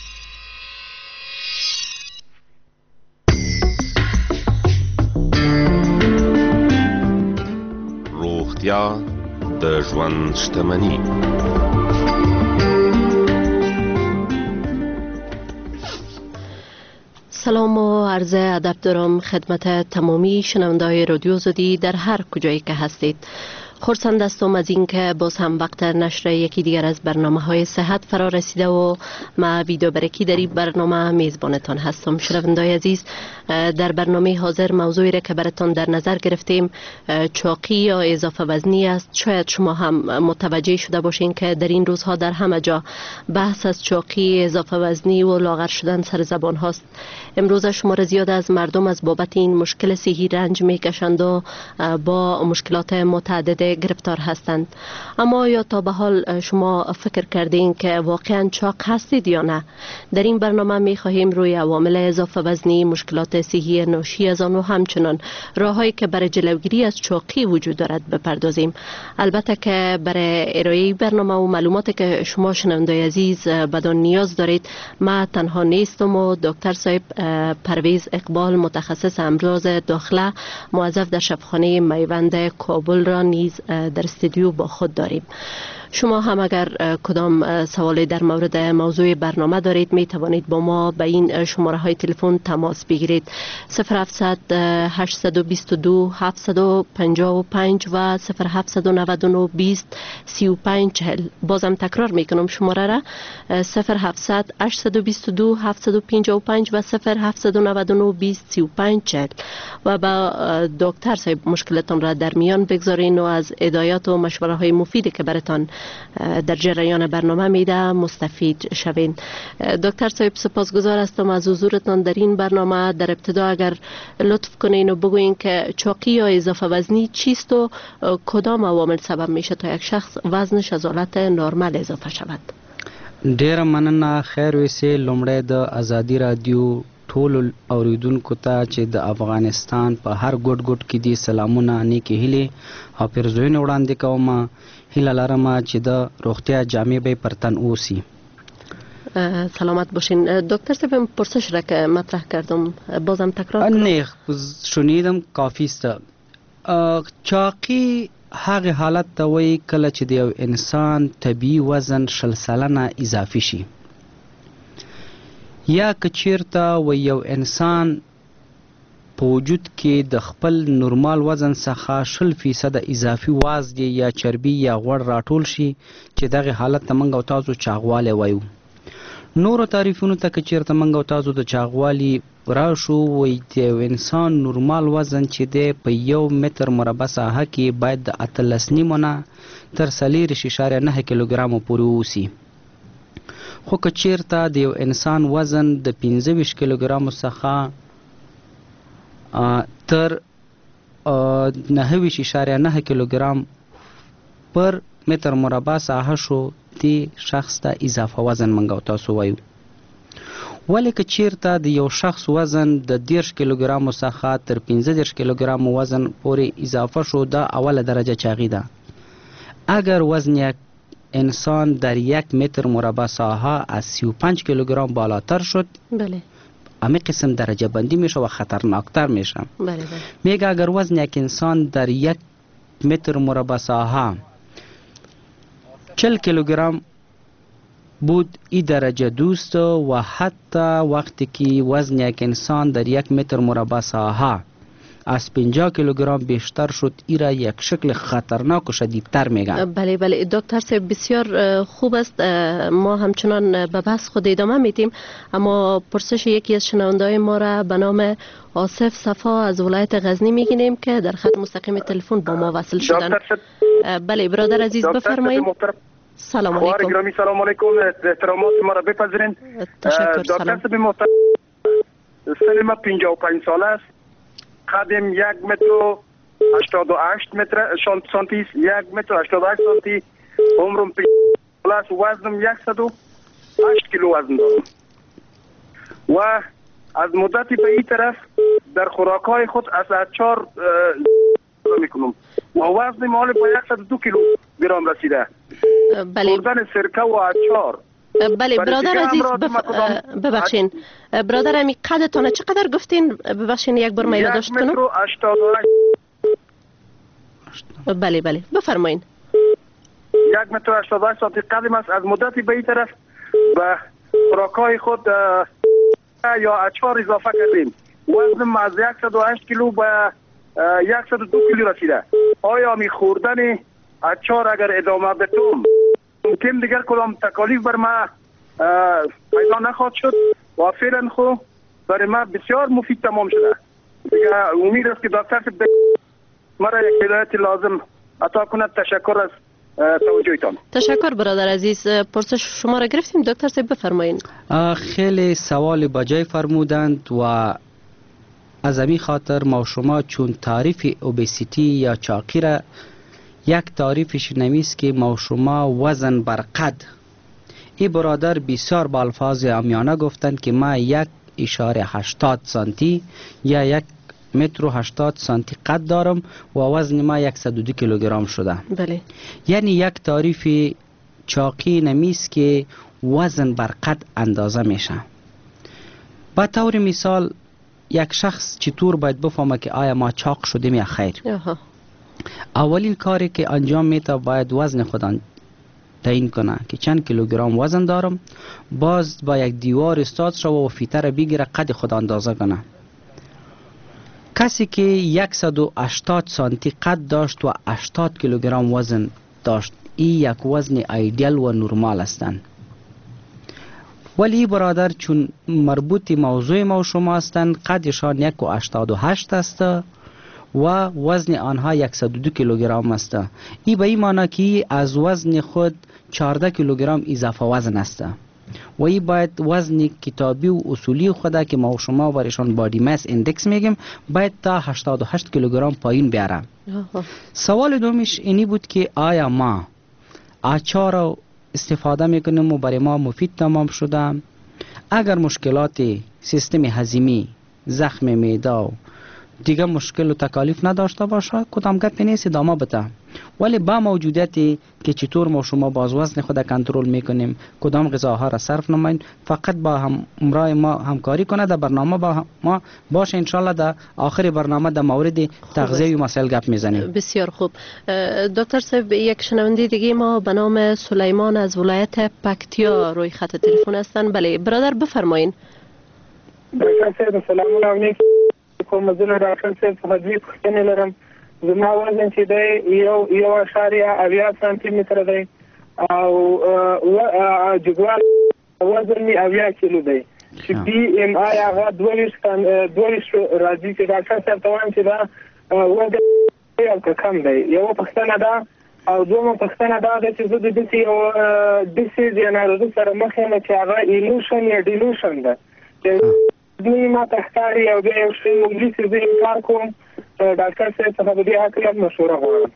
[SPEAKER 3] روغتیا د ژوند شتمني.
[SPEAKER 22] سلام و عرض ادب دارم خدمت تمامی شنونده‌های رادیو آزادی در هر کجایی که هستید. خرسند هستم از اینکه باز هم وقت نشر یکی دیگر از برنامه‌های صحت فرا رسیده و ما ویدیو برکی در این برنامه میزبانتان هستم. شنونده‌های عزیز، در برنامه حاضر موضوعی را که براتان در نظر گرفتیم چاقی یا اضافه وزنی است. شاید شما هم متوجه شده باشین که در این روزها در همه جا بحث از چاقی، اضافه وزنی و لاغر شدن سر زبان هاست. امروز شمار زیاد از مردم از بابت این مشکل صحی رنج میکشند و با مشکلات متعدد گرفتار هستند. اما یا تا به حال شما فکر کردین که واقعا چاق هستید یا نه؟ در این برنامه می خواهیم روی عوامل اضافه وزنی، مشکلات صحی ناشی از آن و همچنان راههایی که برای جلوگیری از چاقی وجود دارد بپردازیم. البته که برای ارائه برنامه و معلوماتی که شما شنونده‌های عزیز بدان نیاز دارید، ما تنها نیستم و دکتر صاحب پرویز اقبال، متخصص امراض داخله موظف در شفاخانه میوند کابل را نیز در استودیو با خود داریم. شما هم اگر کدام سوالی در مورد موضوع برنامه دارید می توانید با ما به این شماره های تلفن تماس بگیرید: 0700 822 755 و 0799 20 35 40. بازم تکرار می کنم شماره را: 0700 822 755 و 0799 20 35 40. و با دکتر صاحب مشکلتان را در میان بگذارین و از هدایات و مشوره های مفیدی که براتان در جریان برنامه میده مستفید شوین. دکتر صاحب سپاسگزار هستم از حضورتان در این برنامه. در ابتدا اگر لطف کنین و بگوین که چاقی یا اضافه وزنی چیست و کدام عوامل سبب میشه تا یک شخص وزنش از حالت نرمال اضافه شود؟
[SPEAKER 23] ډیر مننه. خیر ویسه لومړی د ازادي رادیو ټول اوریدونکو ته چې د افغانستان په هر ګوټ ګوټ کې دي سلامونه، نیکې هیلې او پیرزوینې وړاندې کوم. هیله لرم چې د روغتیا جامع به پر تن اوسي.
[SPEAKER 22] سلامت باشین. دکتر صاحب پرسش را که مطرح کردم بازم تکرار کنم؟
[SPEAKER 23] نه شنیدم، کافی است. چاقی هغه حالت ته وایي کله چې د یو انسان طبیعي وزن 60% اضافي شي، یا که چیرته و یو انسان په وجود کې د خپل نورمال وزن څخه 60% اضافي وزن یا چربي یا غوړ راټول شي، چې دغه حالت ته موږ او تاسو چاغوالی وایو. نورو تعریفونو ته که چیرته موږ او تاسو د چاغوالي راشو، وایي د یو انسان نورمال وزن چې دی په 1 متر مربع ساحه کې باید د 18.5 تر 4.9 کیلوګرامو پورې اوسي. خو که چیرته د یو انسان وزن د 25 کیلوګرامو څخه تر 9.9 کیلوګرام پر متر مربع ساحه شو، دی شخص ته اضافه وزن منګ او تاسو وایو. ولی که چیرته د یو شخص وزن د 10 کیلوګرامو څخه تر 15 کیلوګرامو وزن پورې اضافه شو، دا اوله درجه چاقی ده. اگر وزن یک انسان در 1 متر مربع ساحه از 35 کیلوگرم بالاتر شد،
[SPEAKER 22] بله،
[SPEAKER 23] همه قسم درجه بندی میشه و خطرناکتر میشه.
[SPEAKER 22] بله.
[SPEAKER 23] میگه اگر وزن یک انسان در 1 متر مربع ساحه 40 کیلوگرم بود، این درجه دوست. و حتی وقتی که وزن یک انسان در 1 متر مربع ساحه از 50 کیلوگرم بیشتر شد، این را یک شکل خطرناک و شدیدتر میگن.
[SPEAKER 22] بله بله دکتر صاحب بسیار خوب است. ما همچنان به بحث خود ادامه میدیم، اما پرسش یکی از شنونده‌های ما را به نام آصف صفا از ولایت غزنی میگیریم که در خط مستقیم تلفن با ما وصل شدن. بله برادر عزیز بفرمایید. سلام علیکم.
[SPEAKER 2] گرامی سلام علیکم، احترامات ما را بپذیرین.
[SPEAKER 22] تشکر.
[SPEAKER 2] دکتر صاحب محترم، سن ما 55 ساله است، قدم 1 متر و 88 سانتی است، 1 متر و 88 سانتی، عمرم 50 ساله است، وزنم 108 کیلو وزن دارم و از مدتی به این طرف در خوراک‌های خود از اچار میکنم و وزن مال با 102 کیلو گرم رسیده.
[SPEAKER 22] بله.
[SPEAKER 2] خوردن سرکه و اچار.
[SPEAKER 22] بله برادر عزیز ببخشین برادر امی قدتان چقدر گفتین؟ ببخشین یک بار ما یادداشت کنم.
[SPEAKER 2] 1 متر و 88.
[SPEAKER 22] بله بفرمایین.
[SPEAKER 2] 1 متر و 88 سانتی قدم است. از مدتی به این طرف به خوراک‌های خود یا اچار اضافه کردیم. وزنم از 108 کیلو به 102 کیلو رسیده. آیا می خوردن اچار اگر ادامه بدم ممکن دیگر کدام تکالیف بر ما پیدا نخواهد شد و فعلا خو برای ما بسیار مفید تمام شده. دیگر امید است که دکتر صاحب مرا یک هدایت لازم عطا کند. تشکر از توجهتان.
[SPEAKER 22] تشکر برادر عزیز. پرسش شما را گرفتیم دکتر صاحب بفرمایید.
[SPEAKER 23] خیلی سوال با جای فرمودند و از همین خاطر ما شما چون تعریف اوبیسیتی یا چاقی را یک تعریفش نمیست که ما شما وزن بر قد. این برادر بسیار با الفاظ عامیانه گفتند که ما 1.80 سانتی یا 1 متر و 80 سانتی قد دارم و وزن ما 102 کیلوگرم شده.
[SPEAKER 22] بله.
[SPEAKER 23] یعنی یک تعریف چاقی نمیست که وزن بر قد اندازه میشه. با طور مثال یک شخص چطور باید بفهمه که آیا ما چاق شدیم یا خیر؟ اولین کاری که انجام میده باید وزن خود تعیین کنه که چند کیلوگرم وزن دارم، باز با یک دیوار استاد شو و فیتر بگیره قد خود اندازه کنه. کسی که 180 سانتی قد داشت و 80 کیلوگرم وزن داشت، این یک وزن ایدیل و نرمال هستند. ولی برادر چون مربوط موضوع ما شما هستند، قدشان 1.88 است و وزن آنها 102 کیلوگرم است. این به این معنی که از وزن خود 14 کیلوگرم اضافه وزن است و این باید وزن کتابی و اصولی خود که ما شما ورشان بادی ماس اندکس میگیم باید تا 88 کیلوگرم پایین بیاره. سوال دومش اینی بود که آیا ما اچار استفاده میکنیم و برای ما مفید تمام شده؟ اگر مشکلات سیستم هضمی، زخم معده و دیگه مشکل و تکالیف نداشته باشه کدام گپ نیست ادامه بده. ولی با موجودیتی که چطور ما شما باز وزن خود کنترل میکنیم، کدام غذاها را صرف نماییم، فقط با همراه ما همکاری کنه در برنامه با ما باشه، انشالله در آخر برنامه در مورد تغذیه و مسائل گپ میزنیم.
[SPEAKER 22] بسیار خوب. دکتر صاحب یک شنونده دیگه ما به نام سلیمان از ولایت پکتیا روی خط تلفن هستن. بله برادر بفرمایید.
[SPEAKER 5] دکتر صاحب سلام علیکم. کوم زنه راکن څه په دې پښتنه لرم. زما وزن چې دی یو اشاریه 8 سانتی متر دی او جګوال وزن می 8 کیلو دی. چې بي ام آی هغه 22 راځي چې ډاکټر صاحب ته وایم چې دا وزن یو کم دی. یو پښتنه ده او دومره پښتنه ده چې زه د دې یو ډیسیز یا ناروغي سره مخ یم چې هغه ایلوشن یا ډیلوشن ده. دوی ما تختاری او بیا یو شی مونږ چې زه کار کوم ډاکټر صاحب څخه به دې حقیقت مشوره غواړم.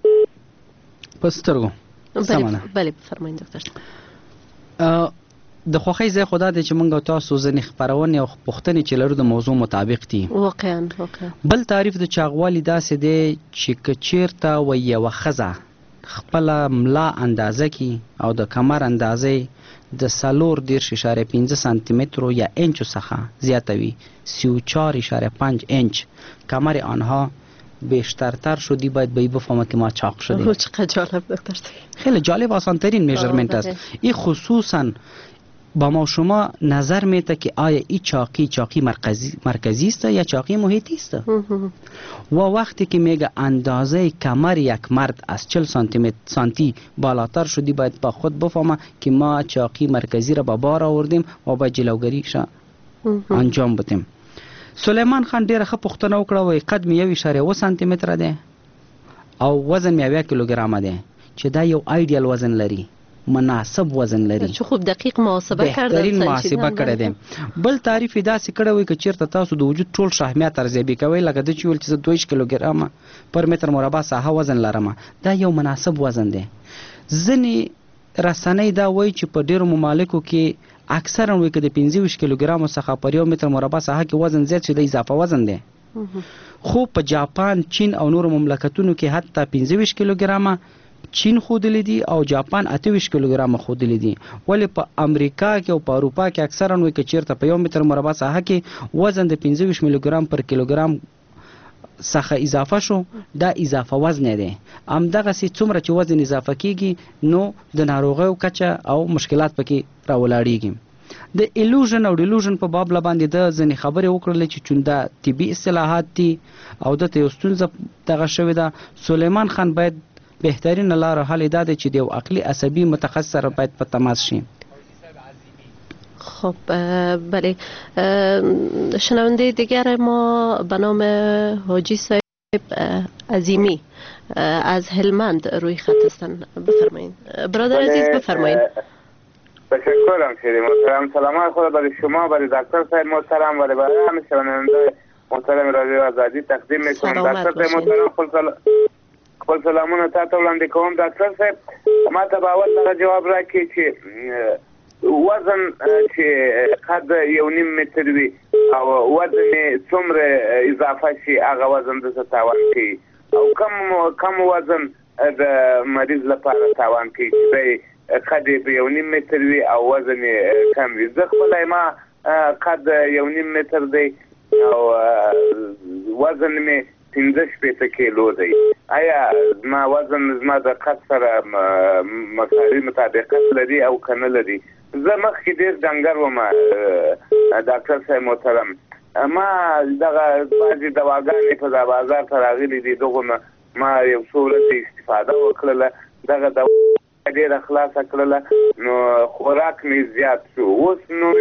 [SPEAKER 23] پسترګو
[SPEAKER 22] بله بفرمایئ دکتر صاحب.
[SPEAKER 23] د خوښۍ ځای خدا دی چې موږ تاسو ځینې خپرونې او پوښتنې چې لرو د موضوع مطابق دي.
[SPEAKER 22] واقعا
[SPEAKER 23] بل تعریف د چاغوالي داسې دی چې که چیرته و یوه ښځه خپله ملا اندازه کی او د کمر اندازې د 4.5 سانتی متر یا انچ څخه زیاته وي 34.5 انچ کمر آنها بیشترتر شدی باید به این بفهمه که ما چاق شدیم.
[SPEAKER 22] چقدر جالب دکتر صاحب.
[SPEAKER 23] خیلی جالب آسان ترین میجرمنت است. این خصوصا با ما شما نظر میده که آیا این چاقی مرکزی است یا چاقی محیطی است. و وقتی که میگه اندازه کمر یک مرد از 40 سانتی بالاتر شدی باید با خود بفهمه که ما چاقی مرکزی را با بار آوردیم و با جلوگیریش انجام بدیم. سلیمان خان ډیره ښه پوښتنه وکړه، وایي قد مې 1.7 سانتی متره دی او وزن مې 80 کیلوګرامه دی چې دا یو آیډیال وزن لري، مناسب وزن لري،
[SPEAKER 22] چې خوب دقیق محاسبه کړل،
[SPEAKER 23] بهترین محاسبه کړی دی. بل تعریف یې داسې کړی وي که چېرته تاسو د وجود ټول شحمیات ارزیابي کوئ، لکه د چې ویل چې زه 22 کیلوګرامه پر متر مربع ساحه وزن لرم، دا یو مناسب وزن دی. ځینې رسنۍ دا وایي چې په ډېرو ممالکو کې اکثرا وایي که د 25 کیلوګرامو څخه پر یو متر مربع ساحه کې وزن زیات شي د اضافه وزن دی. خو په جاپان، چین او نورو مملکتونو کې حتی 25 کیلوګرامه چین خودلی دي او جاپان 28 کیلوګرامه خودلی دي. ولې په امریکا کې او په اروپا کې اکثرا وایي که چیرته په یو متر مربع ساحه کې وزن د 25 میلیګرام پر کیلوګرام څخه اضافه شو، دا اضافه وزن دی. همدغسې څومره چې وزن اضافه کیږي نو د ناروغیو کچه او مشکلات پکې راولاړیږي. د ایلوژن او ډیلوژن په باب باندې د ځینې خبرې وکړلې چې چونده طبي اصطلاحات دي او دته یو ستونزه دغه شوې ده. سلیمان خان باید بهترین لار حل دا ده چې د یو عقلی عصبی متخصص سره باید په تماس شي.
[SPEAKER 22] خب بله، شنونده دیگر ما به نام حاجی صاحب عظیمی از هلمند روی خط هستند. بفرمایید برادر عزیز، بفرمایید.
[SPEAKER 4] تشکرم شیری محترم. سلامات خدا برای شما، برای دکتر صاحب محترم و برای همه شنونده محترم رادیو آزادی تقدیم میکنم. دکتر صاحب محترم خپل سلامونه تاسو وړاندې کوم. ډاکټر صاحب ما ته به اول دغه جواب راکړي چې وزن چې قد 1.5 متر وي او وزن یې څومره اضافه شي هغه وزن د څه تاوان کوي او کم وزن د مریض لپاره تاوان کوي چې دی قد یې په 1.5 متر وي او وزن یې کم وي. زه خپله ما قد 1.5 متر دی او وزن مې 15 کیلو دی. آیا ما وزن زما د قد سره مساوي مطابقت لري او که نه لري؟ زه مخکې ډېر ډنګر وم ډاکټر صاحب محترم. ما دغه بعضې دواګانې په دا بازار ته راغلي دي، دغو نه ما یو څو ورځې استفاده وکړله، دغه دوا ډېره خلاصه کړله نو خوراک مې زیات شو. اوس نو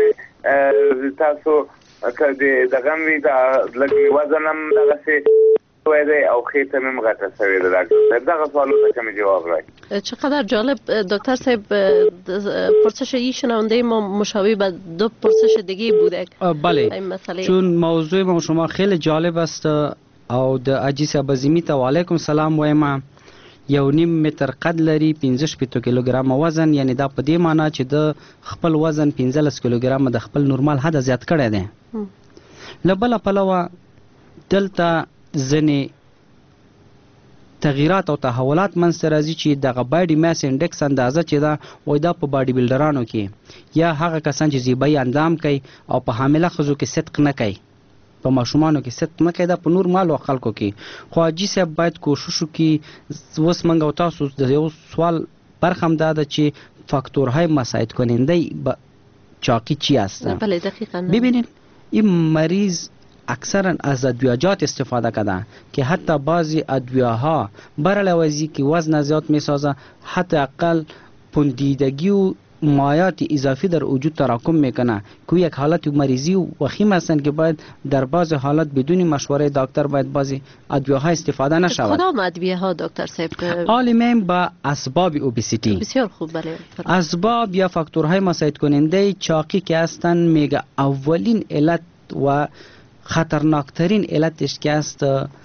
[SPEAKER 4] تاسو که دغه مې لږ مې وزن هم دغسې شوی دی او خېټه مې هم غټه شوې ده. ډاکټر صاحب دغه سوالو ته مې جواب راکړي.
[SPEAKER 22] چقدر جالب دکتر صاحب. پرسش این شنونده ما مشابه به 2 پرسش دیگه بوده.
[SPEAKER 23] بله، چون موضوع ما شما خیلی جالب است او د حاجی صاحب عظیمی ته وعلیکم سلام وایم. 1.5 متر قد لري، 15 کیلوګرام وزن، یعنی دا په دې معنی چې د خپل وزن 15 کیلوګرام د خپل نورمال حد زیات کړی دی. له بله پلوه دلته ځینې تغییرات او تحولات منځته راځي چې دغه باډي ماس انډکس اندازه چې ده وایي دا په باډي بلډرانو کې یا هغه کسان چې زیبایي اندام کوي او په حامله ښځو کې صدق نه کوي، په ماشومانو کې صدق نه کوي، دا په نورمالو خلکو کې. خو حاجي صاحب باید کوشش وکړي. اوس موږ او تاسو د یو سوال برخه هم دا ده چې فاکتورهای مساعد کننده چاقی چی هستن؟
[SPEAKER 22] بله دقیقاً.
[SPEAKER 23] ببینید این مریض اکثرا از ادویه‌جات استفاده کرده که حتی بعضی ادویه‌ها بر علاوه که وزن زیاد میسازه، حتی اقل پوندیدگی و مایات اضافی در وجود تراکم میکنه که یک حالت مریضی و وخیم هستند که باید در بعض حالات بدون مشوره دکتر باید بعضی ادویه‌ها استفاده نشود.
[SPEAKER 22] کدام ادویه‌ها دکتر صاحب؟
[SPEAKER 23] عالمیم با اسباب اوبیسیتی.
[SPEAKER 22] بسیار خوب. بله.
[SPEAKER 23] اسباب یا فاکتورهای مساعد کننده چاقی که هستند میگه اولین علت و خطرناکترین علتش که است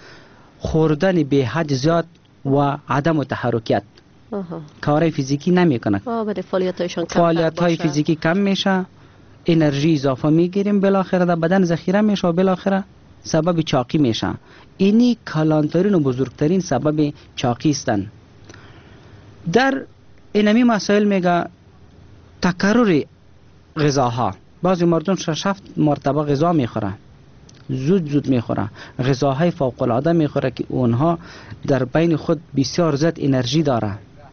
[SPEAKER 23] خوردن به حد زیاد و عدم تحرکیت. کارهای فیزیکی نمیکنه. فعالیت‌های فیزیکی کم میشه، انرژی اضافه میگیریم، بالاخره در بدن ذخیره میشه و بالاخره سبب چاقی میشه. اینی کلانترین و بزرگترین سبب چاقی هستند. در اینمی مسائل میگه تکرر غذاها. بعضی مردم 6-7 مرتبه غذا میخوره، زود میخوره، غذاهای فوق العاده میخوره که اونها در بین خود بسیار زیاد انرژی داره.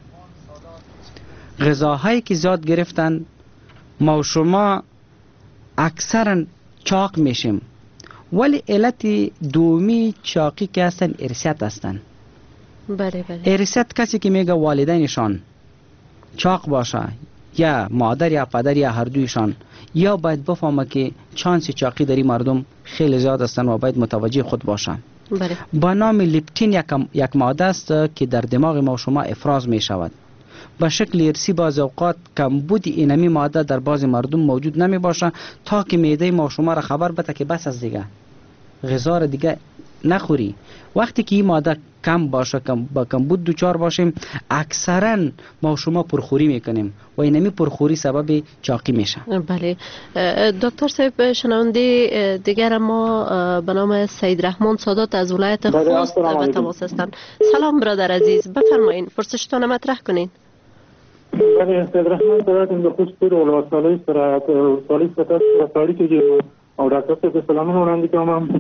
[SPEAKER 23] غذاهایی که زیاد گرفتن ما و شما اکثرا چاق میشیم. ولی علت دومی چاقی که هستن ارثیت هستن.
[SPEAKER 22] بله.
[SPEAKER 23] ارثیت کسی که میگه والدینشان چاق باشه، یا مادر یا پدر یا هر دویشان، یا باید بفهمه که چانس چاقی در این مردم خیلی زیاد هستن و باید متوجه خود باشن. با نام لیپتین یک ماده است که در دماغ ما شما افراز می شود. به شکل ارثی بعضی اوقات کمبود اینمی ماده در بعضی مردم موجود نمی باشه تا که معده ما شما را خبر بده که بس از دیگه غذا را دیگه نخوری. وقتی که این ماده کم باشه، با کمبود دوچار باشیم، اکثرا ما شما پرخوری میکنیم و اینمی پرخوری سبب چاقی میشه.
[SPEAKER 22] بله دکتر صاحب، شنونده دیگر ما به نام سید رحمان سادات از ولایت خوست به تماس هستند. سلام برادر عزیز، بفرمایید پرسشتان مطرح کنین.
[SPEAKER 5] بله سید رحمان سادات از خوست بود و سالی ستاس سالی که او ډاکټر صاحب سلامونه وړاندې کوم.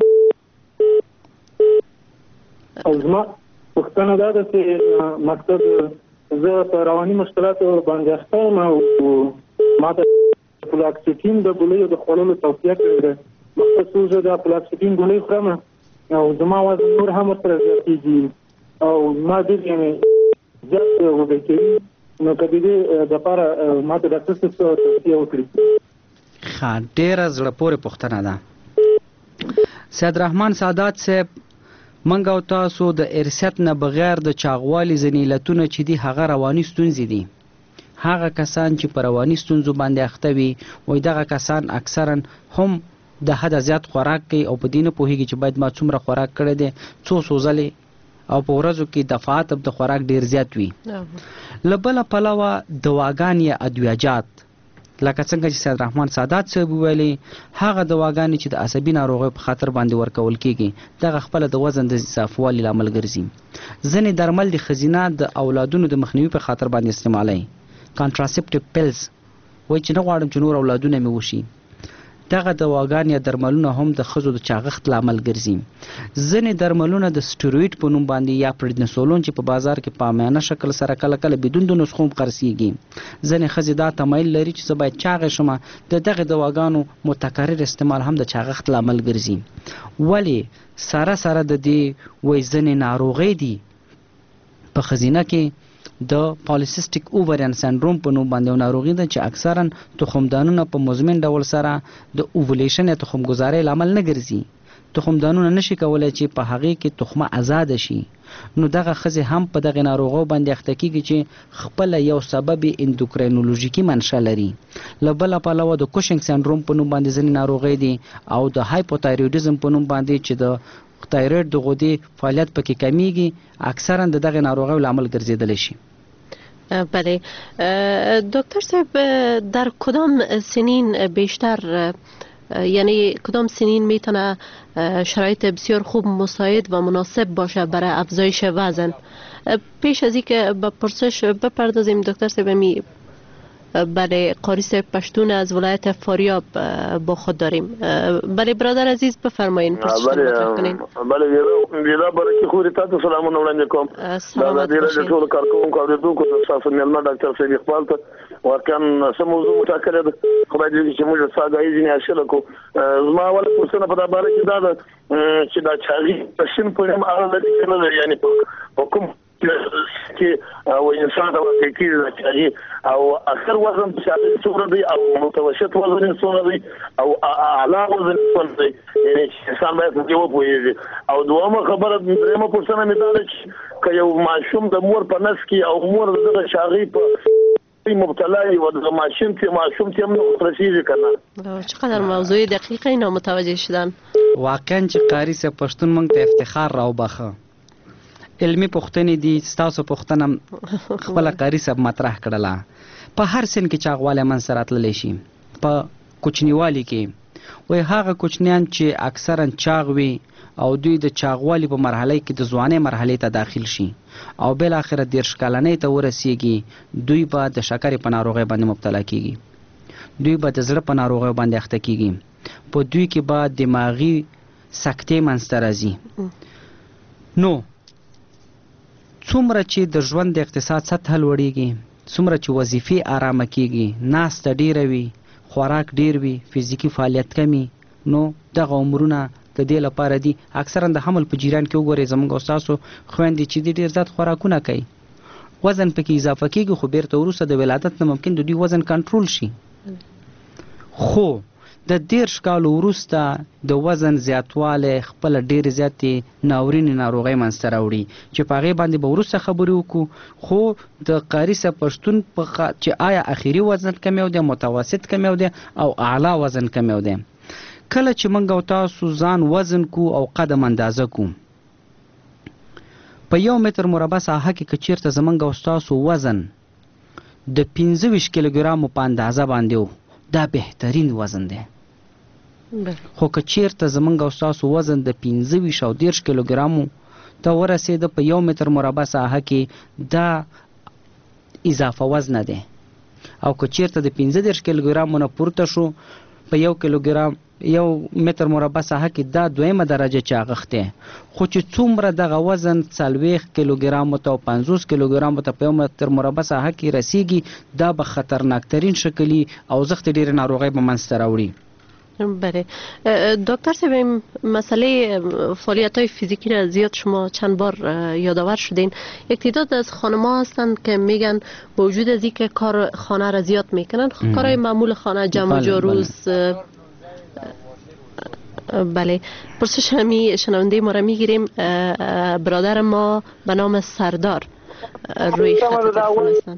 [SPEAKER 5] او زما پوښتنه دا ده چې مقصد زه په رواني مشکلاتو باندې اخته یم او ما ته فلاکسیټین د ګولیو د خوړلو توصیه کړې ده. مقصد څو زه د فلاکسیټین ګولۍ خورم او زما وزن نور هم ورسره زیاتېږي او ما ډېر یعنې زیات وږی کوي. نو که د دې دپاره ما ته ډاکټر صاحب توصیه وکړي.
[SPEAKER 23] ډیره زړه پورې پوښتنه ده. سید رحمان سادات صاحب، منګ او تاسو د ارثیت نه بغیر د چاغوالي ځینې علتونه چې دي هغه رواني ستونزې دي. هغه کسان چې په رواني ستونزو باندې اخته وي وایي دغه کسان اکثرا هم د حد زیات خوراک کوي او په دې نه پوهېږي چې باید ما څومره خوراک کړی دی، څو ځلې او په ورځو کې دفعات د خوراک ډیر زیات وي. له بله پلوه دواګان یا ادویجات لکه څنګه چې سید رحمان سادات صاحب ویلي، هغه دواګانې چې د عصبي ناروغیو په خاطر باندې ورکول کیږي دغه خپله د وزن د اضافهوالي لامل ګرځي. ځینې درمل د ښځینه د اولادونو د مخنیوي په خاطر باندې استعمالوي، کانټراسپټیو پیلز، وایي چې نه غواړم چې نور اولادونه مې وشي. دغه دواګان یا درملونه هم د ښځو د چاغښت لامل ګرځي. ځینې درملونه د سټیرویډ په نوم باندې یا پریډنسولون چې په بازار کې په عامیانه شکل سره کله کله بدون د نسخو هم خرڅېږي. ځینې ښځې دا تمایل لري چې زه باید چاغه شم، د دغې دواګانو متکرر استعمال هم د چاغښت لامل ګرځي. ولې سره سره د دې وایي ځینې ناروغۍ دي په ښځینه کې د پالیسیسټیک اوورین سندروم په نوم باندې ناروغي ده چې اکثرا تخمدانونه په مزمن ډول سره د اوولیشن یا تخمګذارۍ لامل نه ګرځي. تخمدانونه نشي کولای چې په هغې کې تخمه آزاده شي. نو دغه ښځې هم په دغې ناروغیو باندې اخته کېږي چې خپله یو سبب اندوکرینولوژیکي منشأ لري. له بله پلوه د کوشنګ سندروم په نوم باندې ځینې ناروغۍ دي او د هایپوتایرویډیزم په نوم باندې چې د تایرویډ د غدې فعالیت پکې کمیږي اکثرا د دغې ناروغیو لامل ګرځېدلی شي.
[SPEAKER 22] بله دکتر صاحب، در کدام سنین بیشتر یعنی کدام سنین میتونه شرایط بسیار خوب مساعد و مناسب باشه برای افزایش وزن؟ پیش از اینکه به پرسش بپردازیم دکتر صاحب، بله قاری صاحب پشتون از ولایت فاریاب با خود داریم. بله برادر عزیز بفرمایید پرسشتون مطرح کنین.
[SPEAKER 6] بله ویلا برکه خوری تاسو سلامونه وړاندې کوم. دا د دې ټول کارکونکو اوریدونکو تاسو مېلمه ډاکټر سید اقبال ته ورکان سم موضوع مټاکله ده. خدای دې چې موږ ساده یې نه حاصل کو. زما ول پرسنه په دا باره کې دا ده چې دا چاغي پښین په هم اړه لري کنه، یعنی په کوم کې او انسان د واقعي چاغي او اخر وزن څه څومره دی او متوسط وزن څومره دی او اعلی وزن څومره دی، یعنی انسان باید په دې وپوهیږي. او دویمه خبره درېمه پرسنه مې دا ده چې که یو ماشوم د مور په نس کې او مور د چاغي په مبتلا وي و د ماشوم ته هم رسیږي کنه.
[SPEAKER 22] چقدر موضوع دقیقه اینا متوجه شدن.
[SPEAKER 23] واقعا چې قاری صاحب پښتون موږ ته افتخار راوبخه. علمي پوښتنې دي، ستاسو پوښتنه خپله قاری صاحب مطرح کړله. په هر سن کې چاغوالی منځته راتللی شي. په کوچنیوالي کې وایي هغه کوچنیان چې اکثرا چاغ وي او دوی د چاغوالي په مرحله کې د ځوانۍ مرحلې ته داخل شي او بالاخره 30 کلنۍ ته ورسیږي، دوی به د شکرې په ناروغۍ باندې مبتلا کیږي، دوی به د زړه په ناروغۍ باندې اخته کیږي، په دوی کې به دماغي سکتې منځته راځي. نو څومره چې د ژوند د اقتصاد سطح لوړیږي، څومره چې وظیفې آرامه کیږي، ناسته ډیره وي، خوراک ډیر وي، فزیکي فعالیت کمی، نو دغه عمرونه د دې لپاره دي. اکثرا د حمل په جریان کې وګورئ زموږ استادو خویندې چې ډیر زیات خوراکونه کوي، وزن پکې اضافه کیږي، خو بیرته وروسته د ولادت نه ممکن د دوی وزن کنټرول شي. خو د 10 کالو وروسته د وزن زیاتوالی خپل ډېر زیاتې ناورینې ناروغۍ منځته راوړي چې په هغې باندې به وروسته خبرې وکړو. خو د قاري صاحب پښتون چې آیا اخري وزن کمی دی، متوسط کمی دی او اعلی وزن کمی دی، کله چې موږ او تاسو ځان وزن کو او قدم اندازه کو په 1 متر مربع ساحه کې که چېرته زموږ او ستاسو وزن د 25 کیلوګرامو په اندازه باندې و، دا بهترین وزن دی. خو که چېرته زموږ او ستاسو وزن د 25 او 30 کیلوګرامو ته ورسېده په 1 متر مربع ساحه کې، دا اضافه وزن دی. او که چېرته د 15 کیلوګرامو نه پورته شو په 1 متر مربع ساحه کې، دا 2مه درجه چاغښت دی. خو چې څومره دغه وزن 40 کیلوګرامو ته او 50 کیلوګرامو ته په 1 متر مربع ساحه کې رسیږي، دا به خطرناکترین شکلي او زخت ډېرې ناروغۍ به منځته راوړي.
[SPEAKER 22] بله دکتر صاحب، مسئله فعالیت های فیزیکی را زیاد شما چند بار یادآور شدین. یک تعداد از خانم‌ها هستند که میگن با وجود از اینکه کار خانه را زیاد میکنن، کارهای معمول خانه، جمع و جاروز. بله پرسش همی شنونده ما را میگیریم. برادر ما به نام سردار روی خط تلفن هستند.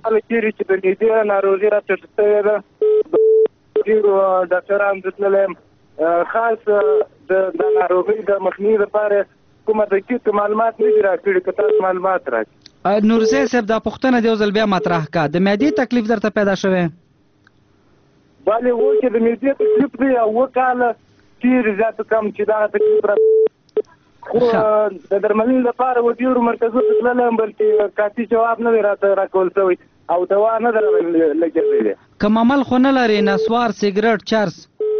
[SPEAKER 2] ډاکټران دتلم خاص د ناروغي د مخنیوي لپاره کومه دقیق معلومات نه دي راکړي، که تاسو معلومات راکړئ.
[SPEAKER 23] نورزی صاحب دا پوښتنه د یو ځل بیا مطرح کا، د معدې تکلیف درته پیدا شوی؟
[SPEAKER 2] بله و چې د معدې تکلیف دی او کاله تیر زیات کم چې دا تکلیف را خو د درملنې لپاره و ډیرو مرکزونو ته تللم، بلکې کافي جواب نه دی راته راکول شوی او دوا نه ده لګېدلې.
[SPEAKER 23] کوم عمل خو نه لرې؟ نسوار، سګرټ، چرس؟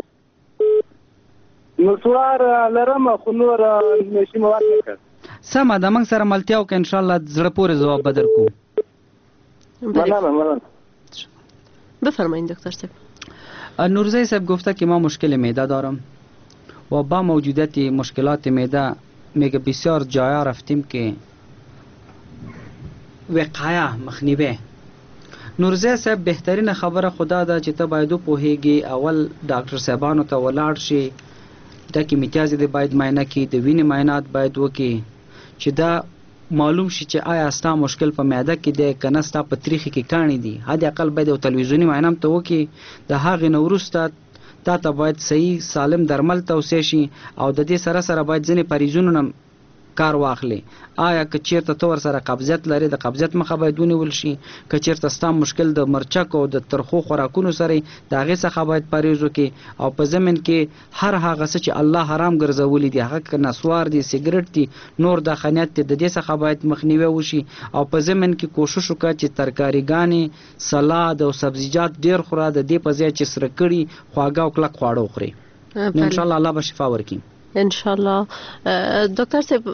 [SPEAKER 2] نسوار لرم خو نور نشي مواد نه کړ.
[SPEAKER 23] سمه ده، موږ سره ملتیا وکړه، انشاءالله زړه پورې ځواب به درکړو.
[SPEAKER 22] بفرمایید دکتر صاحب.
[SPEAKER 23] نورزی صاحب گفته که ما مشکل معده دارم و با موجودیت مشکلات معده میگه بسیار جایا رفتیم که وقایه مخنیوی. نورزی صاحب بهترین خبره خدا ده چې ته باید وپوهیږي، اول ډاکټر صاحبانو ته ولاړ شي، د کیمیتیازې د باید معاینه کړي، د وینې معاینات باید وکړي چې دا معلوم شي چې آیا ستا مشکل په معده کې دی که نه ستا په تریخي کې کاڼي دي. حد اقل باید یو تلویزیوني معاینه هم ته وکړي. د هغې نه وروسته تا ته باید صحیح سالم درمل توصیه شي او د دې سره سره باید ځینې پریزونو نه کار واخلي. آیا که چیرته تو ورسره قبضیت لري، د قبضیت مخه باید ونیول شي. که چیرته ستا مشکل د مرچک او د ترخو خوراکونو سره د هغې څخه باید پرهیز وکړي. او په ضمن کې هر هغه څه چې الله حرام ګرځولي دي، هغه که نسوار دي، سګرټ دي، نور دخانیات دي، د دې څخه باید مخنیوی وشي. او په ضمن کې کوشش وکړه چې ترکاریګانې، سلاد او سبزیجات ډېر خوره، د دې په ځای چې سره کړي خواږه او کلک خواړه وخوري. انشاءالله الله به شفا ورکړي.
[SPEAKER 22] انشالله. دکتر صاحب،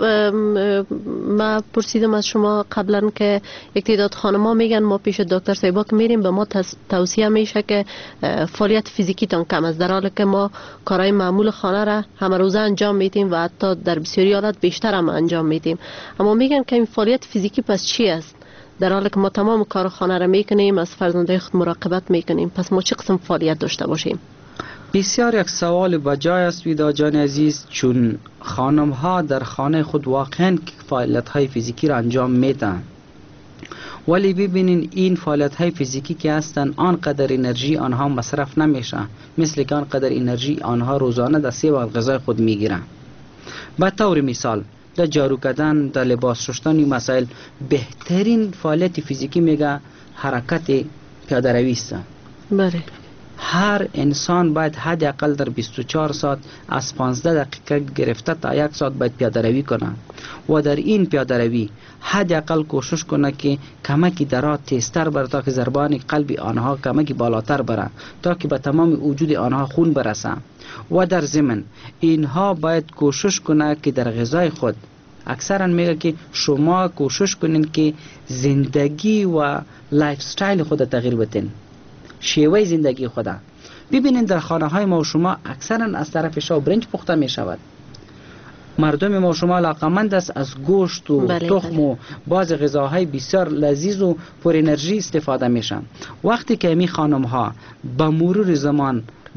[SPEAKER 22] ما پرسیدم از شما قبلا که یک تعداد خانم‌ها میگن ما پیش دکتر صاحبا که میریم به ما توصیه میشه که فعالیت فیزیکیتان کم است، در حالی که ما کارهای معمول خانه را همه روزه انجام میدیم و حتی در بسیاری حالات بیشتر هم انجام میدیم. اما میگن که این فعالیت فیزیکی پس چی است؟ در حالی که ما تمام کار خانه را میکنیم، از فرزندای خود مراقبت میکنیم، پس ما چه قسم فعالیت داشته باشیم؟
[SPEAKER 23] بسیار یک سوال بجای است ویدا جان عزیز، چون خانم ها در خانه خود واقعا فعالیت های فیزیکی را انجام میدن، ولی ببینین این فعالیت های فیزیکی که هستن آنقدر انرژی آنها مصرف نمیشه مثل که آنقدر انرژی آنها روزانه در 3 وقت غذای خود میگیرن. به طور مثال در جارو کردن، در لباس شستن، این مسائل بهترین فعالیت فیزیکی میگه حرکت پیاده روی است.
[SPEAKER 22] بله.
[SPEAKER 23] هر انسان باید حداقل در 24 ساعت از 15 دقیقه گرفته تا 1 ساعت باید پیاده روی کنه و در این پیاده روی حداقل کوشش کنه که کمکی درات تیزتر بره تا که ضربان قلب آنها کمکی بالاتر بره تا که به تمام وجود آنها خون برسه. و در ضمن اینها باید کوشش کنه که در غذای خود، اکثرا میگه که شما کوشش کنین که زندگی و لایف استایل خود تغییر بدین، شیوه زندگی خدا. ببینید در خانه های ما و شما اکثرا از طرف شاه برنج پخته می شود. مردم ما و شما علاقمند است از گوشت و تخم و بعض غذاهای بسیار لذیذ و پر انرژی استفاده میشن. وقتی که می خانم ها به مرور زمان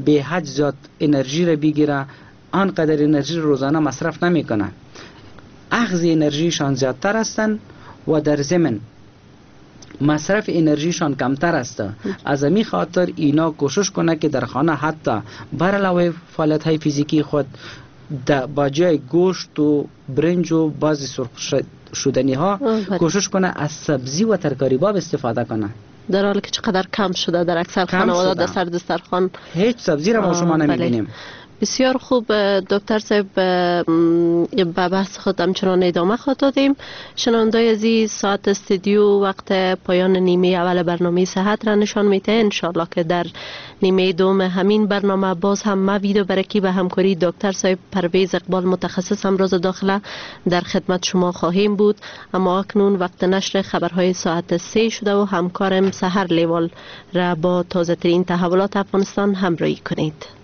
[SPEAKER 23] به حد زیاد انرژی را بگیره، آنقدر انرژی روزانه مصرف نمیکنه، اخذ انرژیشان زیادتر هستند و در ضمن مصرف انرژیشان کمتر است. از همین خاطر اینا کوشش کنه که در خانه حتی بر علاوه فعالیت های فیزیکی خود با جای گوشت و برنج و بعضی سرخ شدنی ها کوشش کنه از سبزی و ترکاری باب استفاده کنه،
[SPEAKER 22] در حالی که چقدر کم شده در اکثر خانواده در سر دسترخوان
[SPEAKER 23] هیچ سبزی را ما شما نمیبینیم.
[SPEAKER 22] بسیار خوب دکتر صاحب، به بحث خود همچنان ادامه خواهد دادیم. شنوندای عزیز، ساعت استودیو وقت پایان نیمه اول برنامه صحت را نشان میده. انشالله که در نیمه دوم همین برنامه باز هم ما ویدیو برکی به همکاری دکتر صاحب پرویز اقبال متخصص امراض داخله در خدمت شما خواهیم بود. اما اکنون وقت نشر خبرهای ساعت 3 شده و همکارم سحر لیوال را با تازه ترین تحولات افغانستان همراهی کنید.